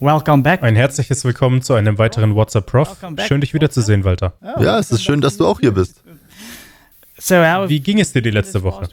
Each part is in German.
Welcome back. Ein herzliches Willkommen zu einem weiteren WhatsApp Prof. Schön, dich wiederzusehen, Walter. Ja, es ist schön, dass du auch hier bist. Wie ging es dir die letzte Woche?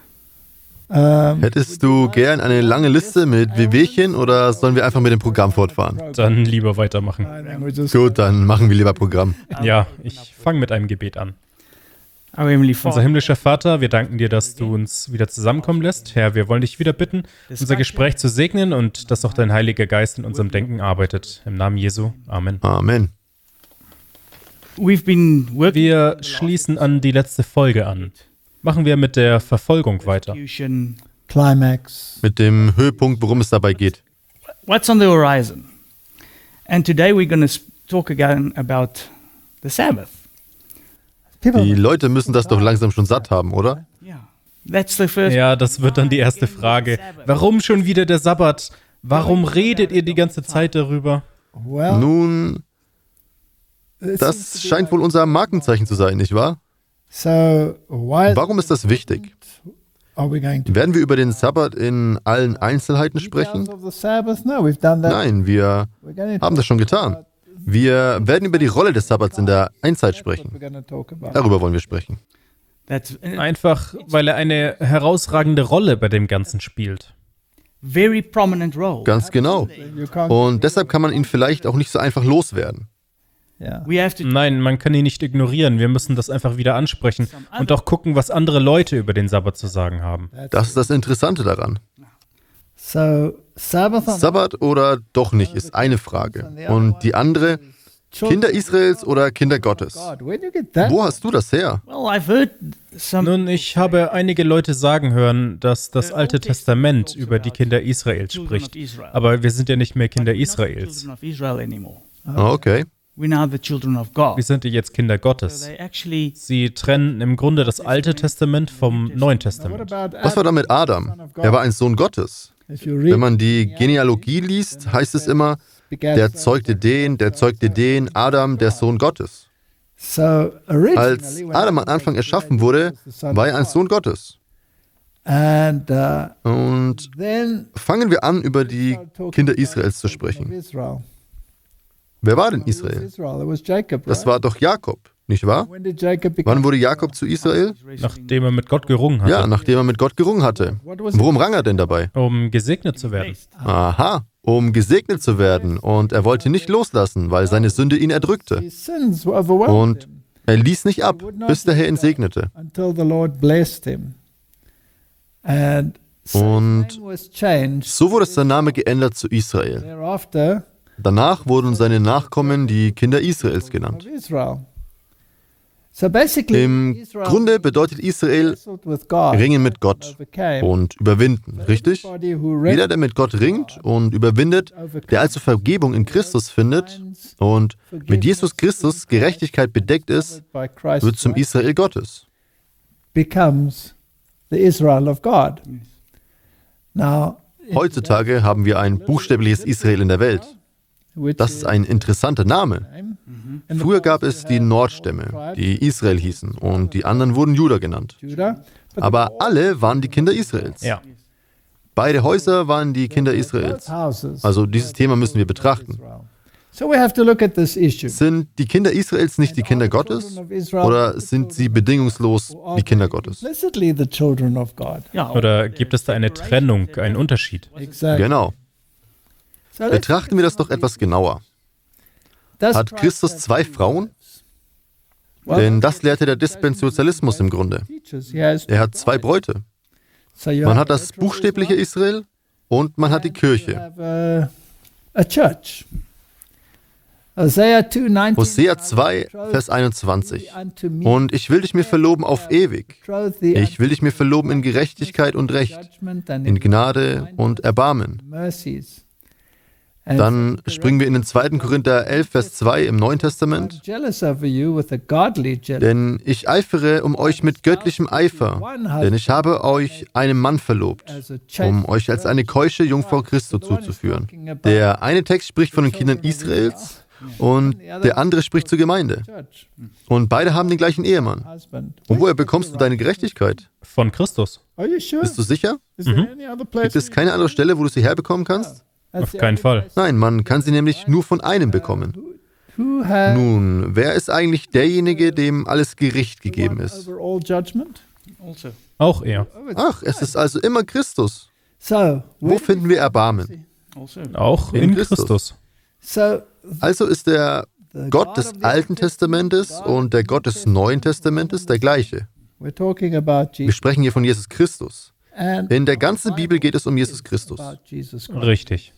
Hättest du gern eine lange Liste mit Wehwehchen oder sollen wir einfach mit dem Programm fortfahren? Dann lieber weitermachen. Gut, dann machen wir lieber Programm. Ja, ich fange mit einem Gebet an. Our Heavenly Unser Father, himmlischer Vater, wir danken dir, dass du uns wieder zusammenkommen lässt. Herr, wir wollen dich wieder bitten, unser Gespräch zu segnen und dass auch dein Heiliger Geist in unserem Denken arbeitet. Im Namen Jesu. Amen. Amen. we've been working Wir schließen an die letzte Folge an. Machen wir mit der Verfolgung weiter. execution. Climax. Mit dem Höhepunkt, worum es dabei geht. What's on the horizon? And today we're going to talk again about the Sabbath. Die Leute müssen das doch langsam schon satt haben, oder? Yeah, that's the first. Ja, das wird dann die erste Frage. Warum schon wieder der Sabbat? Warum redet ihr die ganze Zeit darüber? Well, Nun, das scheint wohl unser Markenzeichen zu sein, nicht wahr? so why Warum ist das wichtig? are we going to Werden wir über den Sabbat in allen Einzelheiten sprechen? of the Sabbath? No, we've done that. Nein, wir We're going to haben das schon getan. Wir werden über die Rolle des Sabbats in der Einzeit we're sprechen. going to talk about. Darüber wollen wir sprechen. That's a Einfach, weil er eine herausragende Rolle bei dem Ganzen spielt. very prominent role. Ganz genau. You can't. Und deshalb kann man ihn vielleicht auch nicht so einfach loswerden. Yeah. We have to. Nein, man kann ihn nicht ignorieren. Wir müssen das einfach wieder ansprechen und auch gucken, was andere Leute über den Sabbat zu sagen haben. Das ist das Interessante daran. So Sabbath on Sabbat oder doch nicht ist eine Frage. Und die andere, Kinder Israels oder Kinder Gottes. God, where do you get that? Wo hast du das her? Well, I've heard some. Nun, ich habe einige Leute sagen hören, dass das Alte Testament über die Kinder Israels spricht. Aber wir sind ja nicht mehr Kinder Israels. Children of Israel anymore. Ah, okay. We're now the children of God. Wir sind ja jetzt Kinder So Gottes. they actually. Sie trennen im Grunde das Alte Testament vom Neuen What Testament. about Was war da mit Adam? Er war ein Sohn Gottes. if you Wenn read man die Genealogie liest, heißt es immer, der zeugte den, Adam, der Sohn Gottes. so Als originally when Adam am Anfang erschaffen wurde, war er ein Sohn Gottes. and Und then fangen wir an, über die Kinder Israels zu of sprechen. Israel. Wer war denn Who was Israel? Israel? It was Jacob. Das right? war doch Jakob, nicht wahr? When did Jacob become? Wann wurde Jakob zu Israel? Nachdem er mit Gott gerungen hatte, Ja, nachdem er mit Gott gerungen hatte. What was Worum rang er denn dabei? um gesegnet zu werden. Aha, um gesegnet zu werden. Und er wollte nicht loslassen, weil seine Sünde ihn erdrückte. His sins were overwhelmed Und him er ließ nicht ab, bis der Herr ihn segnete. until the Lord blessed him. And so Und his name was changed. so wurde sein Name geändert zu Israel. Thereafter Danach wurden seine Nachkommen die Kinder Israels genannt. of Israel. So basically, Im Israel Grunde bedeutet Israel wrestled with God, ringen mit Gott overcame. und überwinden, richtig? Everybody who Jeder, der mit Gott ringt und überwindet, der also Vergebung in Christus findet und mit Jesus Christus Gerechtigkeit bedeckt ist, by Christ wird zum Israel Gottes. becomes the Israel of God. Now, Heutzutage haben wir ein buchstäbliches Israel in der Welt. which Das ist ein interessanter Name. in the Früher gab es die Nordstämme, die Israel hießen, und die anderen wurden Juda genannt. Judah, but Aber alle waren die Kinder Israels. Ja. Beide Häuser waren die Kinder Israels. both houses. Also dieses Thema müssen wir betrachten. Israel. So we have to look at this issue. Sind die Kinder Israels nicht die Kinder Gottes? Oder sind sie bedingungslos die Kinder Gottes? Implicitly the children of God. Yeah. Oder gibt es da eine Trennung, einen Unterschied? Exactly. Genau. So let's Betrachten wir das doch etwas genauer. does Hat Christus zwei Frauen? Denn das lehrte der Dispensationalismus im Grunde. teaches he has Er hat zwei Bräute. so you Man have hat das buchstäbliche Israel und man hat die you Kirche. have a church. Hosea 2:19. Hosea 2, Vers 21. Und ich will dich mir verloben auf ewig. Ich will dich mir verloben in Gerechtigkeit und Recht, in Gnade und Erbarmen. mercies. Dann springen wir in den 2. Korinther 11, Vers 2 im Neuen Testament. Jealous over you with a godly jealousy. Denn ich eifere um euch mit göttlichem Eifer, denn ich habe euch einem Mann verlobt, um euch als eine keusche Jungfrau Christo zuzuführen. Der eine Text spricht von den Kindern Israels und der andere spricht zur Gemeinde. Church, Und beide haben den gleichen Ehemann. husband. Und woher bekommst du deine Gerechtigkeit? Von Christus. Are you sure? Bist du sicher? Is there any other place? Gibt es keine andere Stelle, wo du sie herbekommen kannst? Auf keinen Fall. Nein, man kann sie nämlich nur von einem bekommen. Nun, wer ist eigentlich derjenige, dem alles Gericht gegeben ist? Also. Auch er. Ach, es ist also immer Christus. Wo finden wir Erbarmen? Also. Auch in Christus. Also ist der Gott des Alten Testamentes und der Gott des Neuen Testamentes der gleiche. Wir sprechen hier von Jesus Christus. In der ganzen Bibel geht es um Jesus Christus. Richtig.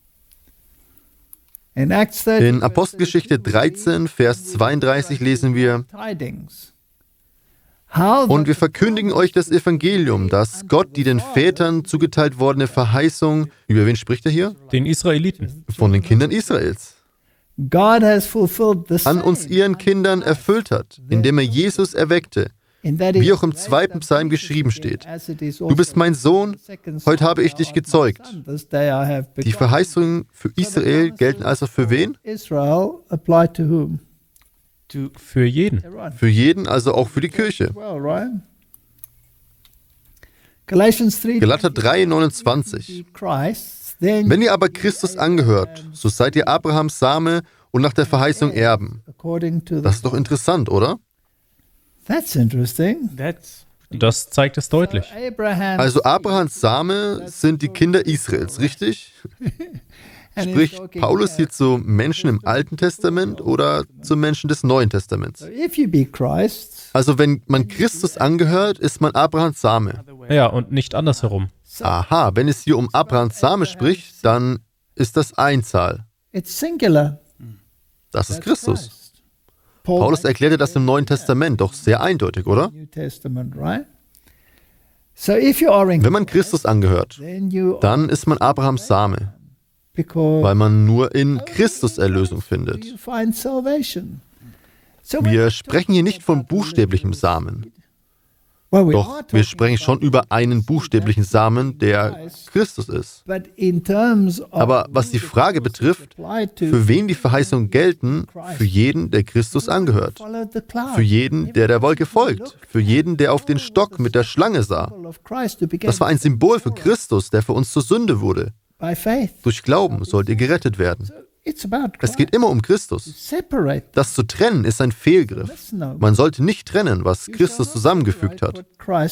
In Apostelgeschichte 13, Vers 32 lesen wir: Und wir verkündigen euch das Evangelium, dass Gott die den Vätern zugeteilt worden Verheißung, über wen spricht er hier? Den Israeliten. Von den Kindern Israels, an uns ihren Kindern erfüllt hat, indem er Jesus erweckte, wie auch im 2. Psalm geschrieben steht: Du bist mein Sohn, heute habe ich dich gezeugt. Die Verheißungen für Israel gelten also für wen? Für jeden. Für jeden, also auch für die Kirche. Galater 3, 29. Wenn ihr aber Christus angehört, so seid ihr Abrahams Same und nach der Verheißung Erben. Das ist doch interessant, oder? Das zeigt es deutlich. Also Abrahams Same sind die Kinder Israels, richtig? Spricht Paulus hier zu Menschen im Alten Testament oder zu Menschen des Neuen Testaments? Also wenn man Christus angehört, ist man Abrahams Same. Ja, und nicht andersherum. Aha, wenn es hier um Abrahams Same spricht, dann ist das Einzahl. Das ist Christus. Paulus erklärte das im Neuen Testament, doch sehr eindeutig, oder? Wenn man Christus angehört, dann ist man Abrahams Same, weil man nur in Christus Erlösung findet. Wir sprechen hier nicht von buchstäblichem Samen. Doch wir sprechen schon über einen buchstäblichen Samen, der Christus ist. Aber was die Frage betrifft, für wen die Verheißungen gelten, für jeden, der Christus angehört. Für jeden, der der Wolke folgt. Für jeden, der auf den Stock mit der Schlange sah. Das war ein Symbol für Christus, der für uns zur Sünde wurde. Durch Glauben sollt ihr gerettet werden. Es geht immer um Christus. Das zu trennen ist ein Fehlgriff. Man sollte nicht trennen, was Christus zusammengefügt hat.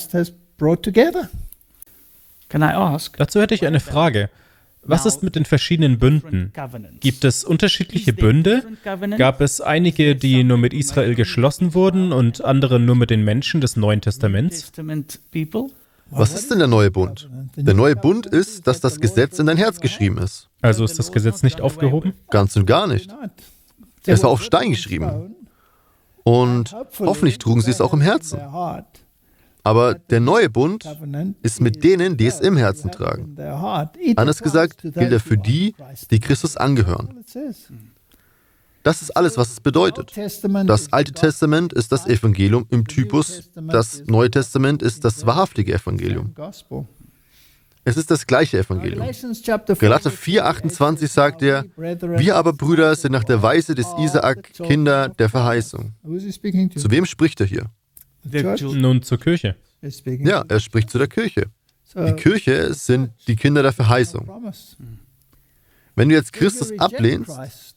Dazu hätte ich eine Frage. Was ist mit den verschiedenen Bünden? Gibt es unterschiedliche Bünde? Gab es einige, die nur mit Israel geschlossen wurden und andere nur mit den Menschen des Neuen Testaments? Was ist denn der neue Bund? Der neue Bund ist, dass das Gesetz in dein Herz geschrieben ist. Also ist das Gesetz nicht aufgehoben? Ganz und gar nicht. Es war auf Stein geschrieben. Und hoffentlich trugen sie es auch im Herzen. Aber der neue Bund ist mit denen, die es im Herzen tragen. Anders gesagt, gilt er für die, die Christus angehören. Das ist alles, was es bedeutet. Das Alte Testament ist das Evangelium im Typus, das Neue Testament ist das wahrhaftige Evangelium. Es ist das gleiche Evangelium. Galater 4, 28 sagt er: Wir aber, Brüder, sind nach der Weise des Isaak Kinder der Verheißung. Zu wem spricht er hier? Nun zur Kirche. Ja, er spricht zu der Kirche. Die Kirche sind die Kinder der Verheißung. Wenn du jetzt Christus ablehnst,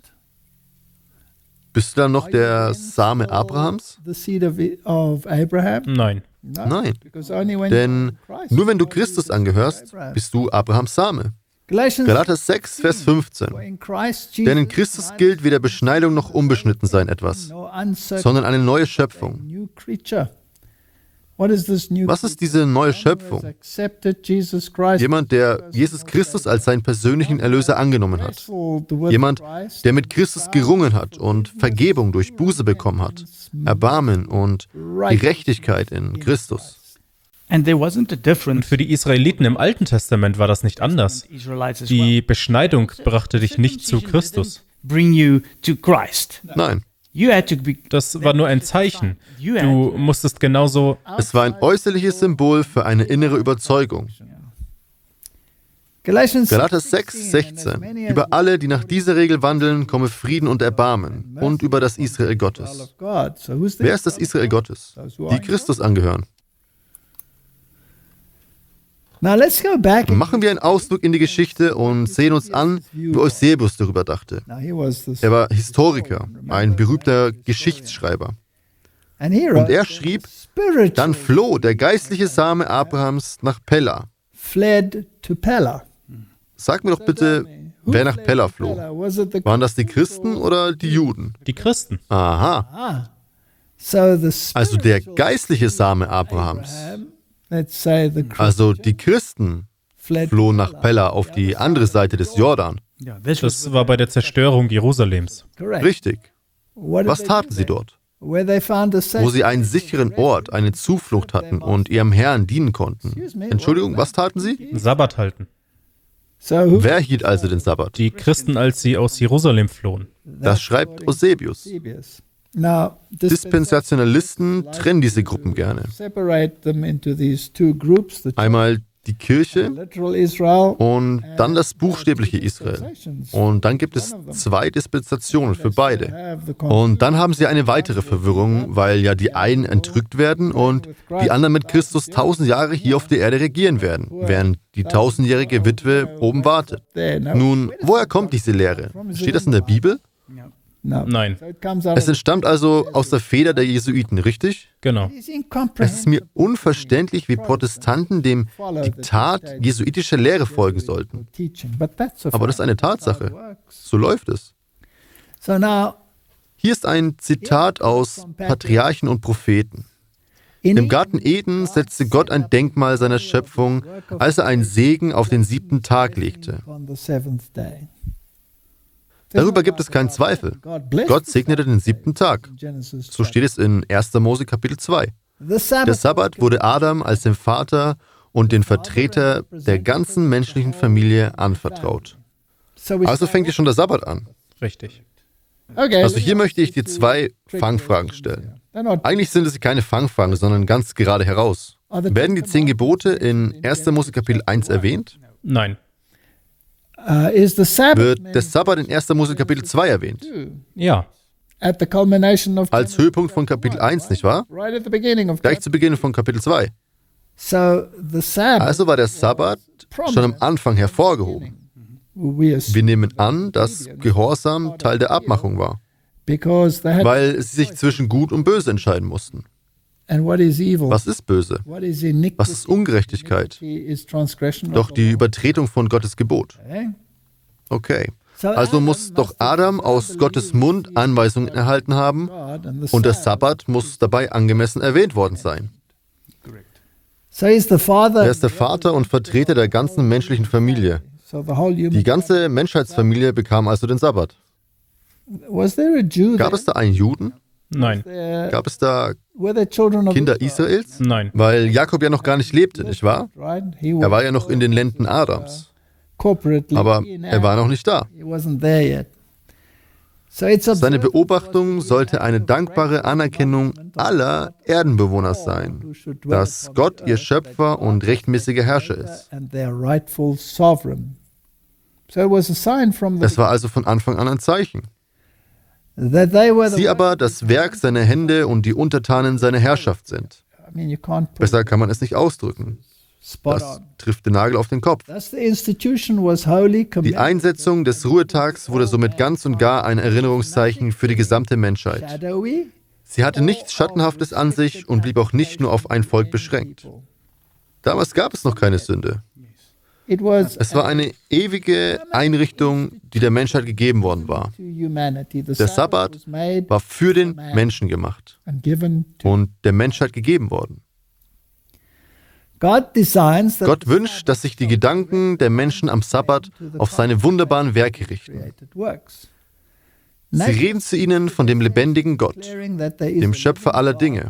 bist du dann noch der Same Abrahams? Nein. Nein, denn nur wenn du Christus angehörst, bist du Abrahams Same. Galater 6, Vers 15. Denn in Christus gilt weder Beschneidung noch Unbeschnittensein etwas, sondern eine neue Schöpfung. Was ist diese neue Schöpfung? Jemand, der Jesus Christus als seinen persönlichen Erlöser angenommen hat. Jemand, der mit Christus gerungen hat und Vergebung durch Buße bekommen hat. Erbarmen und Gerechtigkeit in Christus. Und für die Israeliten im Alten Testament war das nicht anders. Die Beschneidung brachte dich nicht zu Christus. Nein. Das war nur ein Zeichen. Du musstest genauso... Es war ein äußerliches Symbol für eine innere Überzeugung. Galater 6, 16. Über alle, die nach dieser Regel wandeln, komme Frieden und Erbarmen und über das Israel Gottes. Wer ist das Israel Gottes? Die Christus angehören. Machen wir einen Ausflug in die Geschichte und sehen uns an, wie Eusebius darüber dachte. Er war Historiker, ein berühmter Geschichtsschreiber. Und er schrieb, dann floh der geistliche Same Abrahams nach Pella. Sag mir doch bitte, wer nach Pella floh. Waren das die Christen oder die Juden? Die Christen. Aha. Also der geistliche Same Abrahams. Also die Christen flohen nach Pella auf die andere Seite des Jordan. Das war bei der Zerstörung Jerusalems. Richtig. Was taten sie dort? Wo sie einen sicheren Ort, eine Zuflucht hatten und ihrem Herrn dienen konnten. Entschuldigung, was taten sie? Sabbat halten. Wer hielt also den Sabbat? Die Christen, als sie aus Jerusalem flohen. Das schreibt Eusebius. Dispensationalisten trennen diese Gruppen gerne. Einmal die Kirche und dann das buchstäbliche Israel. Und dann gibt es 2 Dispensationen für beide. Und dann haben sie eine weitere Verwirrung, weil ja die einen entrückt werden und die anderen mit Christus 1000 Jahre hier auf der Erde regieren werden, während die 1000-jährige Witwe oben wartet. Nun, woher kommt diese Lehre? Steht das in der Bibel? Nein. Es entstammt also aus der Feder der Jesuiten, richtig? Genau. Es ist mir unverständlich, wie Protestanten dem Diktat jesuitischer Lehre folgen sollten. Aber das ist eine Tatsache. So läuft es. Hier ist ein Zitat aus Patriarchen und Propheten. Im Garten Eden setzte Gott ein Denkmal seiner Schöpfung, als er einen Segen auf den 7. Tag legte. Darüber gibt es keinen Zweifel. Gott segnete den 7. Tag. So steht es in 1. Mose Kapitel 2. Der Sabbat wurde Adam als dem Vater und den Vertreter der ganzen menschlichen Familie anvertraut. Also fängt hier schon der Sabbat an. Richtig. Also hier möchte ich dir 2 Fangfragen stellen. Eigentlich sind es keine Fangfragen, sondern ganz gerade heraus. Werden die 10 Gebote in 1. Mose Kapitel 1 erwähnt? Nein. Wird der Sabbat in 1. Mose Kapitel 2 erwähnt? Ja. Als Höhepunkt von Kapitel 1, nicht wahr? Gleich zu Beginn von Kapitel 2. Also war der Sabbat schon am Anfang hervorgehoben. Wir nehmen an, dass Gehorsam Teil der Abmachung war, weil sie sich zwischen Gut und Böse entscheiden mussten. Was ist böse? Was ist Ungerechtigkeit? Doch die Übertretung von Gottes Gebot. Okay. Also muss doch Adam aus Gottes Mund Anweisungen erhalten haben und der Sabbat muss dabei angemessen erwähnt worden sein. Er ist der Vater und Vertreter der ganzen menschlichen Familie. Die ganze Menschheitsfamilie bekam also den Sabbat. Gab es da einen Juden? Nein. Gab es da Kinder Israels? Nein. Weil Jakob ja noch gar nicht lebte, nicht wahr? Er war ja noch in den Lenden Adams. Aber er war noch nicht da. Seine Beobachtung sollte eine dankbare Anerkennung aller Erdenbewohner sein, dass Gott ihr Schöpfer und rechtmäßiger Herrscher ist. Es war also von Anfang an ein Zeichen. Sie aber das Werk seiner Hände und die Untertanen seiner Herrschaft sind. Besser kann man es nicht ausdrücken. Das trifft den Nagel auf den Kopf. Die Einsetzung des Ruhetags wurde somit ganz und gar ein Erinnerungszeichen für die gesamte Menschheit. Sie hatte nichts Schattenhaftes an sich und blieb auch nicht nur auf ein Volk beschränkt. Damals gab es noch keine Sünde. Es war eine ewige Einrichtung, die der Menschheit gegeben worden war. Der Sabbat war für den Menschen gemacht und der Menschheit gegeben worden. Gott wünscht, dass sich die Gedanken der Menschen am Sabbat auf seine wunderbaren Werke richten. Sie reden zu ihnen von dem lebendigen Gott, dem Schöpfer aller Dinge.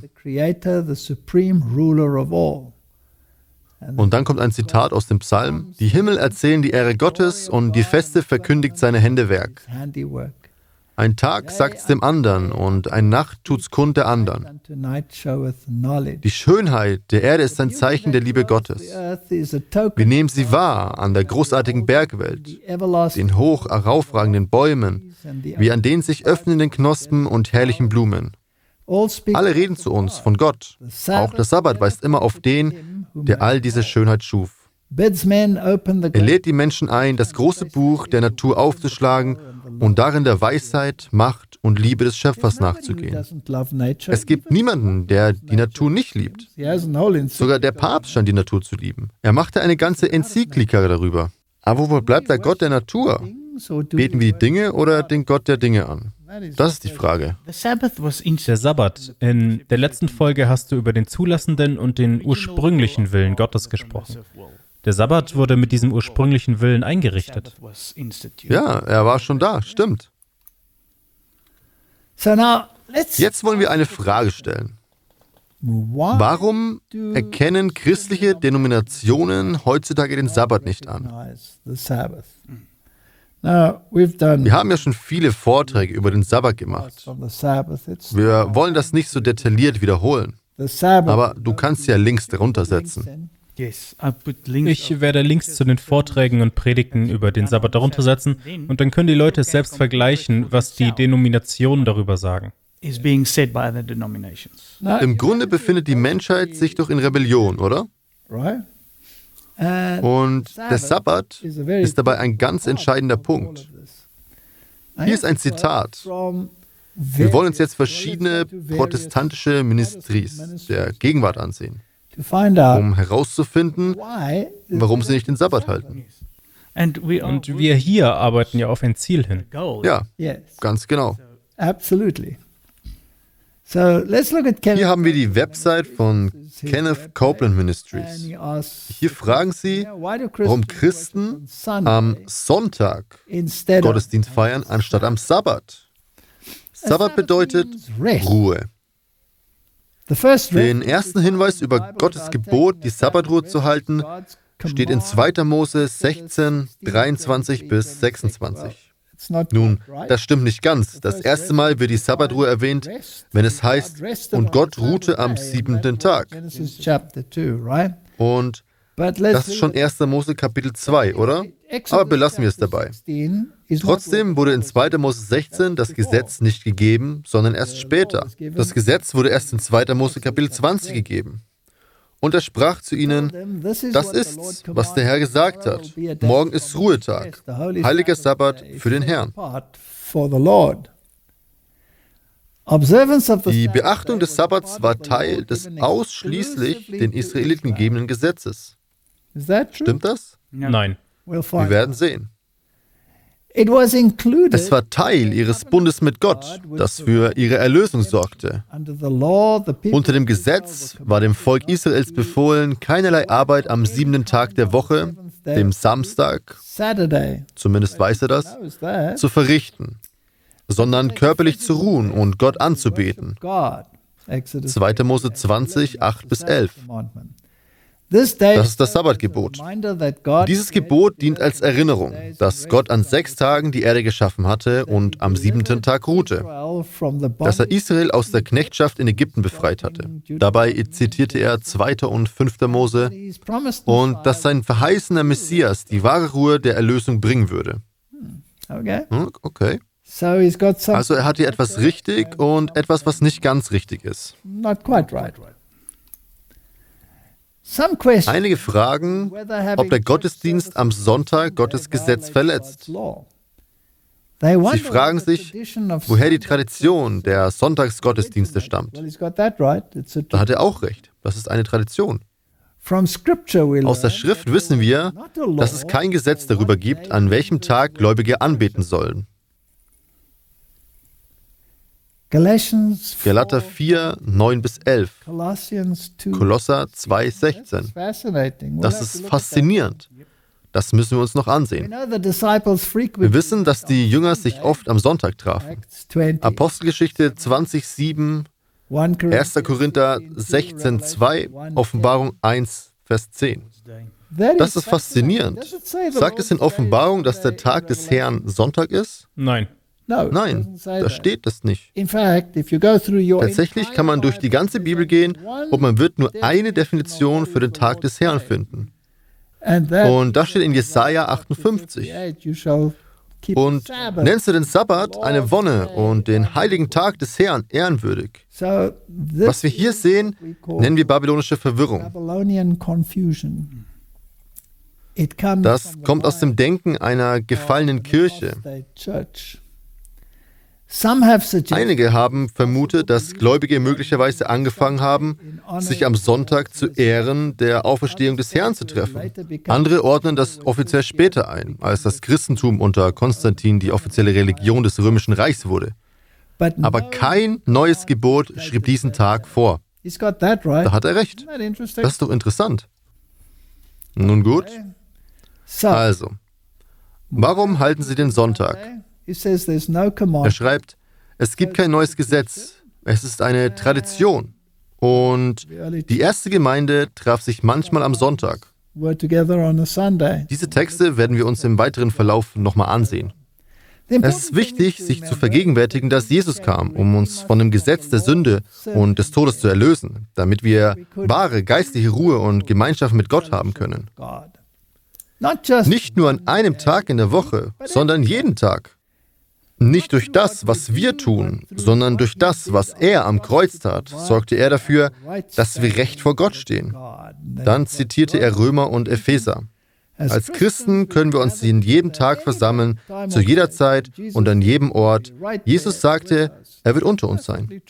Und dann kommt ein Zitat aus dem Psalm: Die Himmel erzählen die Ehre Gottes und die Feste verkündigt seine Hände Werk. Ein Tag sagt's dem anderen und eine Nacht tut's kund der anderen. Die Schönheit der Erde ist ein Zeichen der Liebe Gottes. Wir nehmen sie wahr an der großartigen Bergwelt, den hoch heraufragenden Bäumen, wie an den sich öffnenden Knospen und herrlichen Blumen. Alle reden zu uns von Gott. Auch der Sabbat weist immer auf den, der all diese Schönheit schuf. Er lädt die Menschen ein, das große Buch der Natur aufzuschlagen und darin der Weisheit, Macht und Liebe des Schöpfers nachzugehen. Es gibt niemanden, der die Natur nicht liebt. Sogar der Papst scheint die Natur zu lieben. Er machte eine ganze Enzyklika darüber. Aber wo bleibt der Gott der Natur? Beten wir die Dinge oder den Gott der Dinge an? Das ist die Frage. Der Sabbat. In der letzten Folge hast du über den zulassenden und den ursprünglichen Willen Gottes gesprochen. Der Sabbat wurde mit diesem ursprünglichen Willen eingerichtet. Ja, er war schon da, stimmt. Jetzt wollen wir eine Frage stellen. Warum erkennen christliche Denominationen heutzutage den Sabbat nicht an? Wir haben ja schon viele Vorträge über den Sabbat gemacht. Wir wollen das nicht so detailliert wiederholen. Aber du kannst ja Links darunter setzen. Ich werde Links zu den Vorträgen und Predigten über den Sabbat darunter setzen und dann können die Leute es selbst vergleichen, was die Denominationen darüber sagen. Im Grunde befindet die Menschheit sich doch in Rebellion, oder? Und der Sabbat ist dabei ein ganz entscheidender Punkt. Hier ist ein Zitat. Wir wollen uns jetzt verschiedene protestantische Ministries der Gegenwart ansehen, um herauszufinden, warum sie nicht den Sabbat halten. Und wir hier arbeiten ja auf ein Ziel hin. Ja, ganz genau. Hier haben wir die Website von Kenneth Copeland Ministries. Hier fragen sie, warum Christen am Sonntag Gottesdienst feiern, anstatt am Sabbat. Sabbat bedeutet Ruhe. Den ersten Hinweis über Gottes Gebot, die Sabbatruhe zu halten, steht in 2. Mose 16, 23 bis 26. Nun, das stimmt nicht ganz. Das erste Mal wird die Sabbatruhe erwähnt, wenn es heißt, und Gott ruhte am 7. Tag. Und das ist schon 1. Mose Kapitel 2, oder? Aber belassen wir es dabei. Trotzdem wurde in 2. Mose 16 das Gesetz nicht gegeben, sondern erst später. Das Gesetz wurde erst in 2. Mose Kapitel 20 gegeben. Und er sprach zu ihnen, das ist's, was der Herr gesagt hat. Morgen ist Ruhetag, heiliger Sabbat für den Herrn. Die Beachtung des Sabbats war Teil des ausschließlich den Israeliten gegebenen Gesetzes. Stimmt das? Nein. Wir werden sehen. Es war Teil ihres Bundes mit Gott, das für ihre Erlösung sorgte. Unter dem Gesetz war dem Volk Israels befohlen, keinerlei Arbeit am 7. Tag der Woche, dem Samstag, zumindest weiß er das, zu verrichten, sondern körperlich zu ruhen und Gott anzubeten. 2. Mose 20, 8 bis 11. Das ist das Sabbatgebot. Dieses Gebot dient als Erinnerung, dass Gott an 6 Tagen die Erde geschaffen hatte und am 7. Tag ruhte, dass er Israel aus der Knechtschaft in Ägypten befreit hatte. Dabei zitierte er 2. und 5. Mose und dass sein verheißener Messias die wahre Ruhe der Erlösung bringen würde. Okay. Also er hat hier etwas richtig und etwas, was nicht ganz richtig ist. Einige fragen, ob der Gottesdienst am Sonntag Gottes Gesetz verletzt. Sie fragen sich, woher die Tradition der Sonntagsgottesdienste stammt. Da hat er auch recht. Das ist eine Tradition. Aus der Schrift wissen wir, dass es kein Gesetz darüber gibt, an welchem Tag Gläubige anbeten sollen. Galater 4, 9 bis 11. Kolosser 2, 16. Das ist faszinierend. Das müssen wir uns noch ansehen. Wir wissen, dass die Jünger sich oft am Sonntag trafen. Apostelgeschichte 20, 7, 1. Korinther 16, 2, Offenbarung 1, Vers 10. Das ist faszinierend. Sagt es in Offenbarung, dass der Tag des Herrn Sonntag ist? Nein. Nein, da steht das nicht. Tatsächlich kann man durch die ganze Bibel gehen und man wird nur eine Definition für den Tag des Herrn finden. Und das steht in Jesaja 58. Und nennst du den Sabbat eine Wonne und den heiligen Tag des Herrn ehrenwürdig. Was wir hier sehen, nennen wir babylonische Verwirrung. Das kommt aus dem Denken einer gefallenen Kirche. Einige haben vermutet, dass Gläubige möglicherweise angefangen haben, sich am Sonntag zu Ehren der Auferstehung des Herrn zu treffen. Andere ordnen das offiziell später ein, als das Christentum unter Konstantin die offizielle Religion des Römischen Reichs wurde. Aber kein neues Gebot schrieb diesen Tag vor. Da hat er recht. Das ist doch interessant. Nun gut. Also, warum halten Sie den Sonntag? Er schreibt, es gibt kein neues Gesetz, es ist eine Tradition. Und die erste Gemeinde traf sich manchmal am Sonntag. Diese Texte werden wir uns im weiteren Verlauf nochmal ansehen. Es ist wichtig, sich zu vergegenwärtigen, dass Jesus kam, um uns von dem Gesetz der Sünde und des Todes zu erlösen, damit wir wahre geistliche Ruhe und Gemeinschaft mit Gott haben können. Nicht nur an einem Tag in der Woche, sondern jeden Tag. Nicht durch das, was wir tun, sondern durch das, was er am Kreuz tat, sorgte er dafür, dass wir recht vor Gott stehen. Dann zitierte er Römer und Epheser. Als Christen können wir uns in jedem Tag versammeln, zu jeder Zeit und an jedem Ort. Jesus sagte, er wird unter uns sein.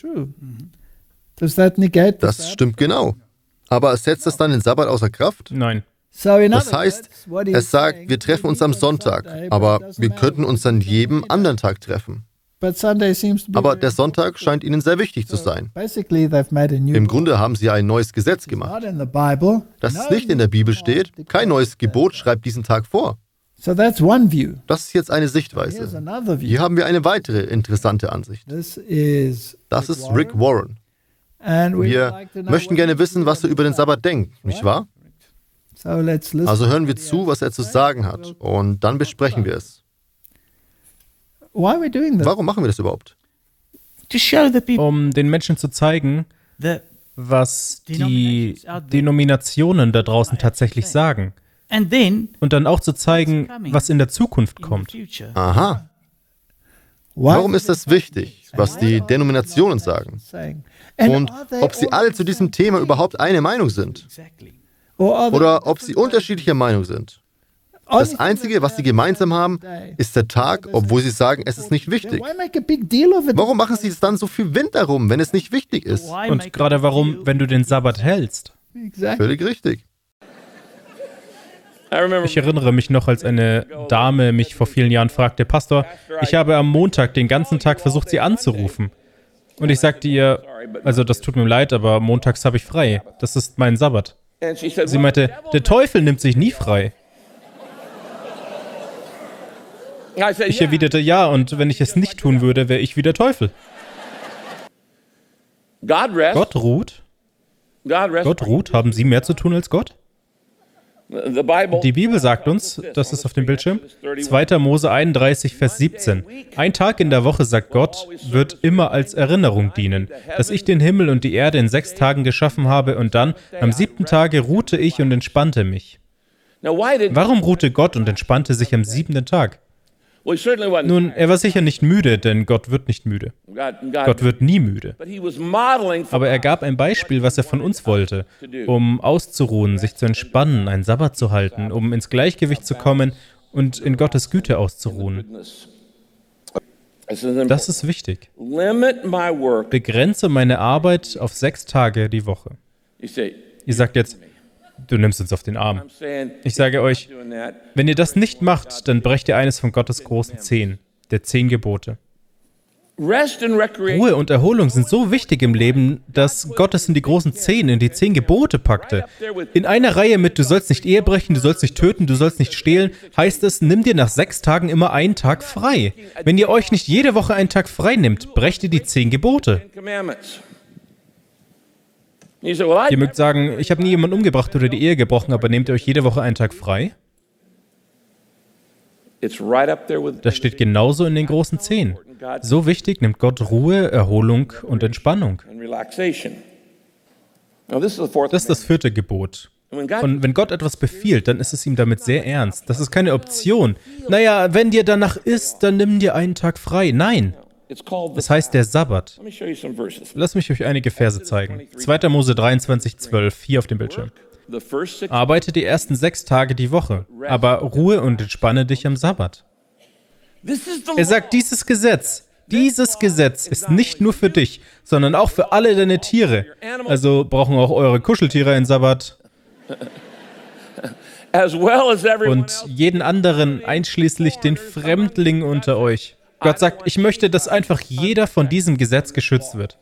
Das stimmt genau. Aber setzt das dann den Sabbat außer Kraft? Nein. Das heißt, es sagt, wir treffen uns am Sonntag, aber wir könnten uns an jedem anderen Tag treffen. Aber der Sonntag scheint ihnen sehr wichtig zu sein. Im Grunde haben sie ein neues Gesetz gemacht. Das nicht in der Bibel steht, kein neues Gebot schreibt diesen Tag vor. Das ist jetzt eine Sichtweise. Hier haben wir eine weitere interessante Ansicht. Das ist Rick Warren. Wir möchten gerne wissen, was er über den Sabbat denkt, nicht wahr? Also hören wir zu, was er zu sagen hat, und dann besprechen wir es. Warum machen wir das überhaupt? Um den Menschen zu zeigen, was die Denominationen da draußen tatsächlich sagen. Und dann auch zu zeigen, was in der Zukunft kommt. Aha. Warum ist das wichtig, was die Denominationen sagen? Und ob sie alle zu diesem Thema überhaupt eine Meinung sind? Oder ob sie unterschiedlicher Meinung sind? Das Einzige, was sie gemeinsam haben, ist der Tag, obwohl sie sagen, es ist nicht wichtig. Warum machen sie es dann so viel Wind darum, wenn es nicht wichtig ist? Und gerade warum, wenn du den Sabbat hältst? Völlig richtig. Ich erinnere mich noch, als eine Dame mich vor vielen Jahren fragte, Pastor, ich habe am Montag den ganzen Tag versucht, Sie anzurufen. Und ich sagte ihr, also das tut mir leid, aber montags habe ich frei. Das ist mein Sabbat. Sie meinte, der Teufel nimmt sich nie frei. Ich erwiderte, ja, und wenn ich es nicht tun würde, wäre ich wie der Teufel. Gott ruht. Gott ruht. Haben Sie mehr zu tun als Gott? Die Bibel sagt uns, das ist auf dem Bildschirm, 2. Mose 31, Vers 17. Ein Tag in der Woche, sagt Gott, wird immer als Erinnerung dienen, dass ich den Himmel und die Erde in 6 Tagen geschaffen habe und dann, am 7. Tage, ruhte ich und entspannte mich. Warum ruhte Gott und entspannte sich am 7. Tag? Nun, er war sicher nicht müde, denn Gott wird nicht müde. Gott wird nie müde. Aber er gab ein Beispiel, was er von uns wollte, um auszuruhen, sich zu entspannen, einen Sabbat zu halten, um ins Gleichgewicht zu kommen und in Gottes Güte auszuruhen. Das ist wichtig. Begrenze meine Arbeit auf 6 Tage die Woche. Ihr sagt jetzt, du nimmst uns auf den Arm. Ich sage euch, wenn ihr das nicht macht, dann brecht ihr eines von Gottes großen 10, der 10 Gebote. Ruhe und Erholung sind so wichtig im Leben, dass Gott es in die großen 10, in die 10 Gebote packte. In einer Reihe mit, du sollst nicht Ehe brechen, du sollst nicht töten, du sollst nicht stehlen, heißt es, nimm dir nach 6 Tagen immer einen Tag frei. Wenn ihr euch nicht jede Woche einen Tag frei nimmt, brecht ihr die 10 Gebote. Ihr mögt sagen, ich habe nie jemanden umgebracht oder die Ehe gebrochen, aber nehmt ihr euch jede Woche einen Tag frei? Das steht genauso in den großen 10. So wichtig nimmt Gott Ruhe, Erholung und Entspannung. Das ist das 4. Gebot. Und wenn Gott etwas befiehlt, dann ist es ihm damit sehr ernst. Das ist keine Option. Naja, wenn dir danach ist, dann nimm dir einen Tag frei. Nein. Das heißt der Sabbat. Lass mich euch einige Verse zeigen. 2. Mose 23, 12, hier auf dem Bildschirm. Arbeite die ersten 6 Tage die Woche, aber ruhe und entspanne dich am Sabbat. Er sagt, dieses Gesetz ist nicht nur für dich, sondern auch für alle deine Tiere. Also brauchen auch eure Kuscheltiere einen Sabbat. Und jeden anderen, einschließlich den Fremdlingen unter euch. Gott sagt, ich möchte, dass einfach jeder von diesem Gesetz geschützt wird.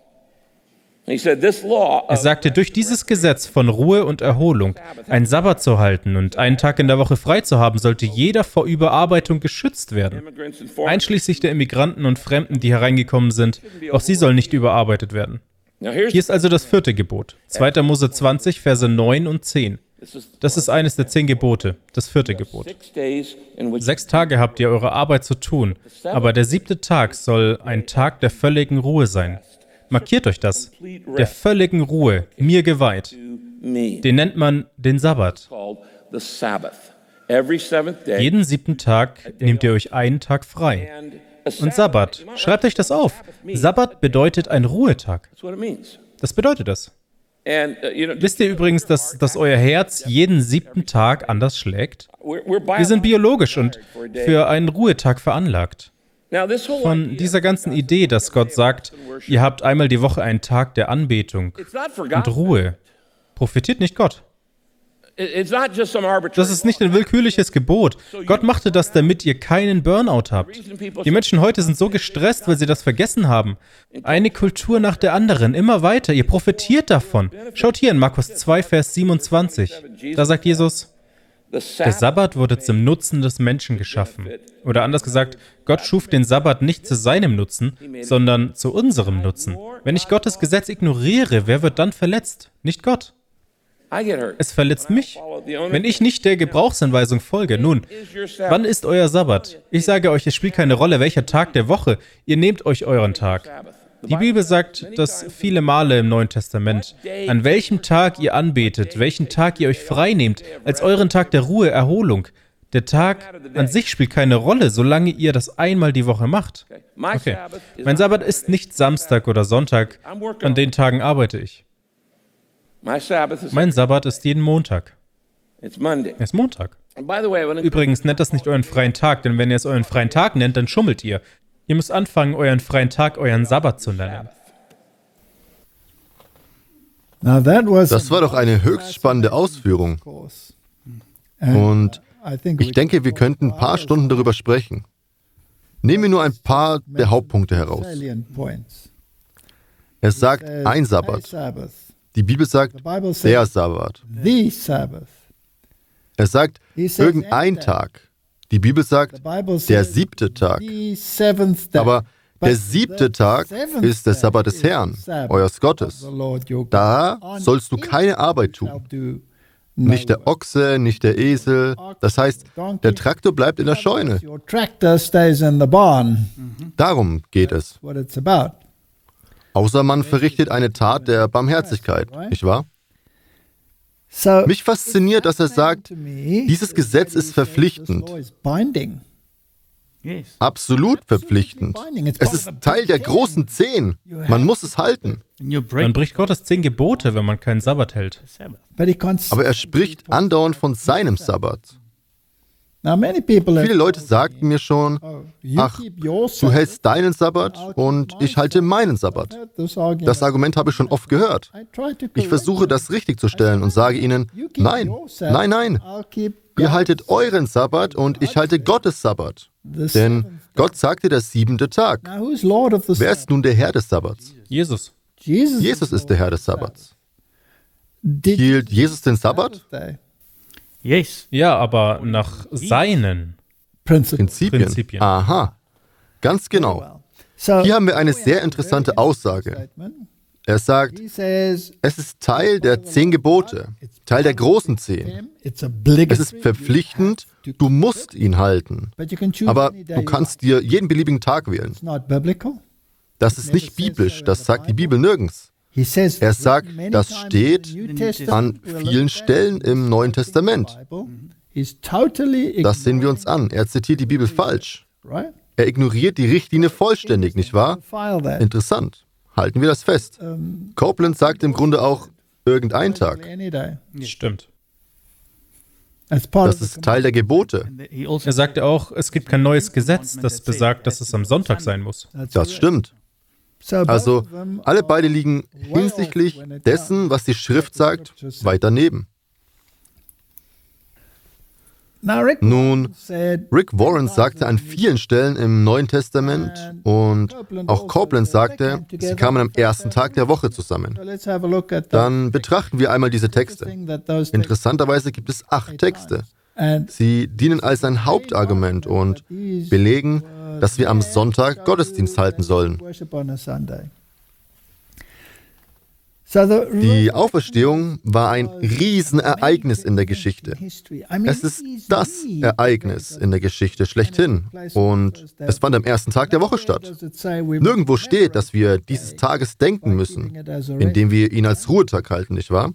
Er sagte, durch dieses Gesetz von Ruhe und Erholung, einen Sabbat zu halten und einen Tag in der Woche frei zu haben, sollte jeder vor Überarbeitung geschützt werden. Einschließlich der Immigranten und Fremden, die hereingekommen sind. Auch sie sollen nicht überarbeitet werden. Hier ist also das 4. Gebot. 2. Mose 20, Verse 9 und 10. Das ist eines der 10 Gebote, das 4. Gebot. 6 Tage habt ihr eure Arbeit zu tun, aber der 7. Tag soll ein Tag der völligen Ruhe sein. Markiert euch das. Der völligen Ruhe, mir geweiht. Den nennt man den Sabbat. Jeden 7. Tag nehmt ihr euch einen Tag frei. Und Sabbat, schreibt euch das auf. Sabbat bedeutet ein Ruhetag. Das bedeutet das. Wisst ihr übrigens, dass euer Herz jeden 7. Tag anders schlägt? Wir sind biologisch und für einen Ruhetag veranlagt. Von dieser ganzen Idee, dass Gott sagt, ihr habt einmal die Woche einen Tag der Anbetung und Ruhe, profitiert nicht Gott. Das ist nicht ein willkürliches Gebot. Gott machte das, damit ihr keinen Burnout habt. Die Menschen heute sind so gestresst, weil sie das vergessen haben. Eine Kultur nach der anderen, immer weiter. Ihr profitiert davon. Schaut hier in Markus 2, Vers 27. Da sagt Jesus, der Sabbat wurde zum Nutzen des Menschen geschaffen. Oder anders gesagt, Gott schuf den Sabbat nicht zu seinem Nutzen, sondern zu unserem Nutzen. Wenn ich Gottes Gesetz ignoriere, wer wird dann verletzt? Nicht Gott. Es verletzt mich, wenn ich nicht der Gebrauchsanweisung folge. Nun, wann ist euer Sabbat? Ich sage euch, es spielt keine Rolle, welcher Tag der Woche. Ihr nehmt euch euren Tag. Die Bibel sagt das viele Male im Neuen Testament. An welchem Tag ihr anbetet, welchen Tag ihr euch frei nehmt, als euren Tag der Ruhe, Erholung. Der Tag an sich spielt keine Rolle, solange ihr das einmal die Woche macht. Okay. Mein Sabbat ist nicht Samstag oder Sonntag. An den Tagen arbeite ich. Mein Sabbat ist jeden Montag. Es ist Montag. Übrigens, nennt das nicht euren freien Tag, denn wenn ihr es euren freien Tag nennt, dann schummelt ihr. Ihr müsst anfangen, euren freien Tag euren Sabbat zu nennen. Das war doch eine höchst spannende Ausführung. Und ich denke, wir könnten ein paar Stunden darüber sprechen. Nehmen wir nur ein paar der Hauptpunkte heraus. Es sagt ein Sabbat. Die Bibel sagt der Sabbat. Es sagt irgendein Tag. Die Bibel sagt der 7. Tag. Aber der 7. Tag ist der Sabbat des Herrn, eures Gottes. Da sollst du keine Arbeit tun. Nicht der Ochse, nicht der Esel. Das heißt, der Traktor bleibt in der Scheune. Darum geht es. Außer man verrichtet eine Tat der Barmherzigkeit, nicht wahr? Mich fasziniert, dass er sagt, dieses Gesetz ist verpflichtend. Absolut verpflichtend. Es ist Teil der großen 10. Man muss es halten. Man bricht Gottes 10 Gebote, wenn man keinen Sabbat hält. Aber er spricht andauernd von seinem Sabbat. Viele Leute sagten mir schon, ach, du hältst deinen Sabbat und ich halte meinen Sabbat. Das Argument habe ich schon oft gehört. Ich versuche, das richtig zu stellen und sage ihnen, nein, nein, nein. Ihr haltet euren Sabbat und ich halte Gottes Sabbat. Denn Gott sagte der 7. Tag. Wer ist nun der Herr des Sabbats? Jesus. Jesus ist der Herr des Sabbats. Hielt Jesus den Sabbat? Ja, aber nach seinen Prinzipien. Aha, ganz genau. Hier haben wir eine sehr interessante Aussage. Er sagt, es ist Teil der 10 Gebote, Teil der großen 10. Es ist verpflichtend, du musst ihn halten. Aber du kannst dir jeden beliebigen Tag wählen. Das ist nicht biblisch, das sagt die Bibel nirgends. Er sagt, das steht an vielen Stellen im Neuen Testament. Das sehen wir uns an. Er zitiert die Bibel falsch. Er ignoriert die Richtlinie vollständig, nicht wahr? Interessant. Halten wir das fest. Copeland sagt im Grunde auch irgendein Tag. Stimmt. Das ist Teil der Gebote. Er sagte auch, es gibt kein neues Gesetz, das besagt, dass es am Sonntag sein muss. Das stimmt. Also, alle beide liegen hinsichtlich dessen, was die Schrift sagt, weit daneben. Nun, Rick Warren sagte an vielen Stellen im Neuen Testament und auch Copeland sagte, sie kamen am ersten Tag der Woche zusammen. Dann betrachten wir einmal diese Texte. Interessanterweise gibt es 8 Texte. Sie dienen als ein Hauptargument und belegen, dass wir am Sonntag Gottesdienst halten sollen. Die Auferstehung war ein Riesenereignis in der Geschichte. Es ist das Ereignis in der Geschichte schlechthin. Und es fand am ersten Tag der Woche statt. Nirgendwo steht, dass wir dieses Tages denken müssen, indem wir ihn als Ruhetag halten, nicht wahr?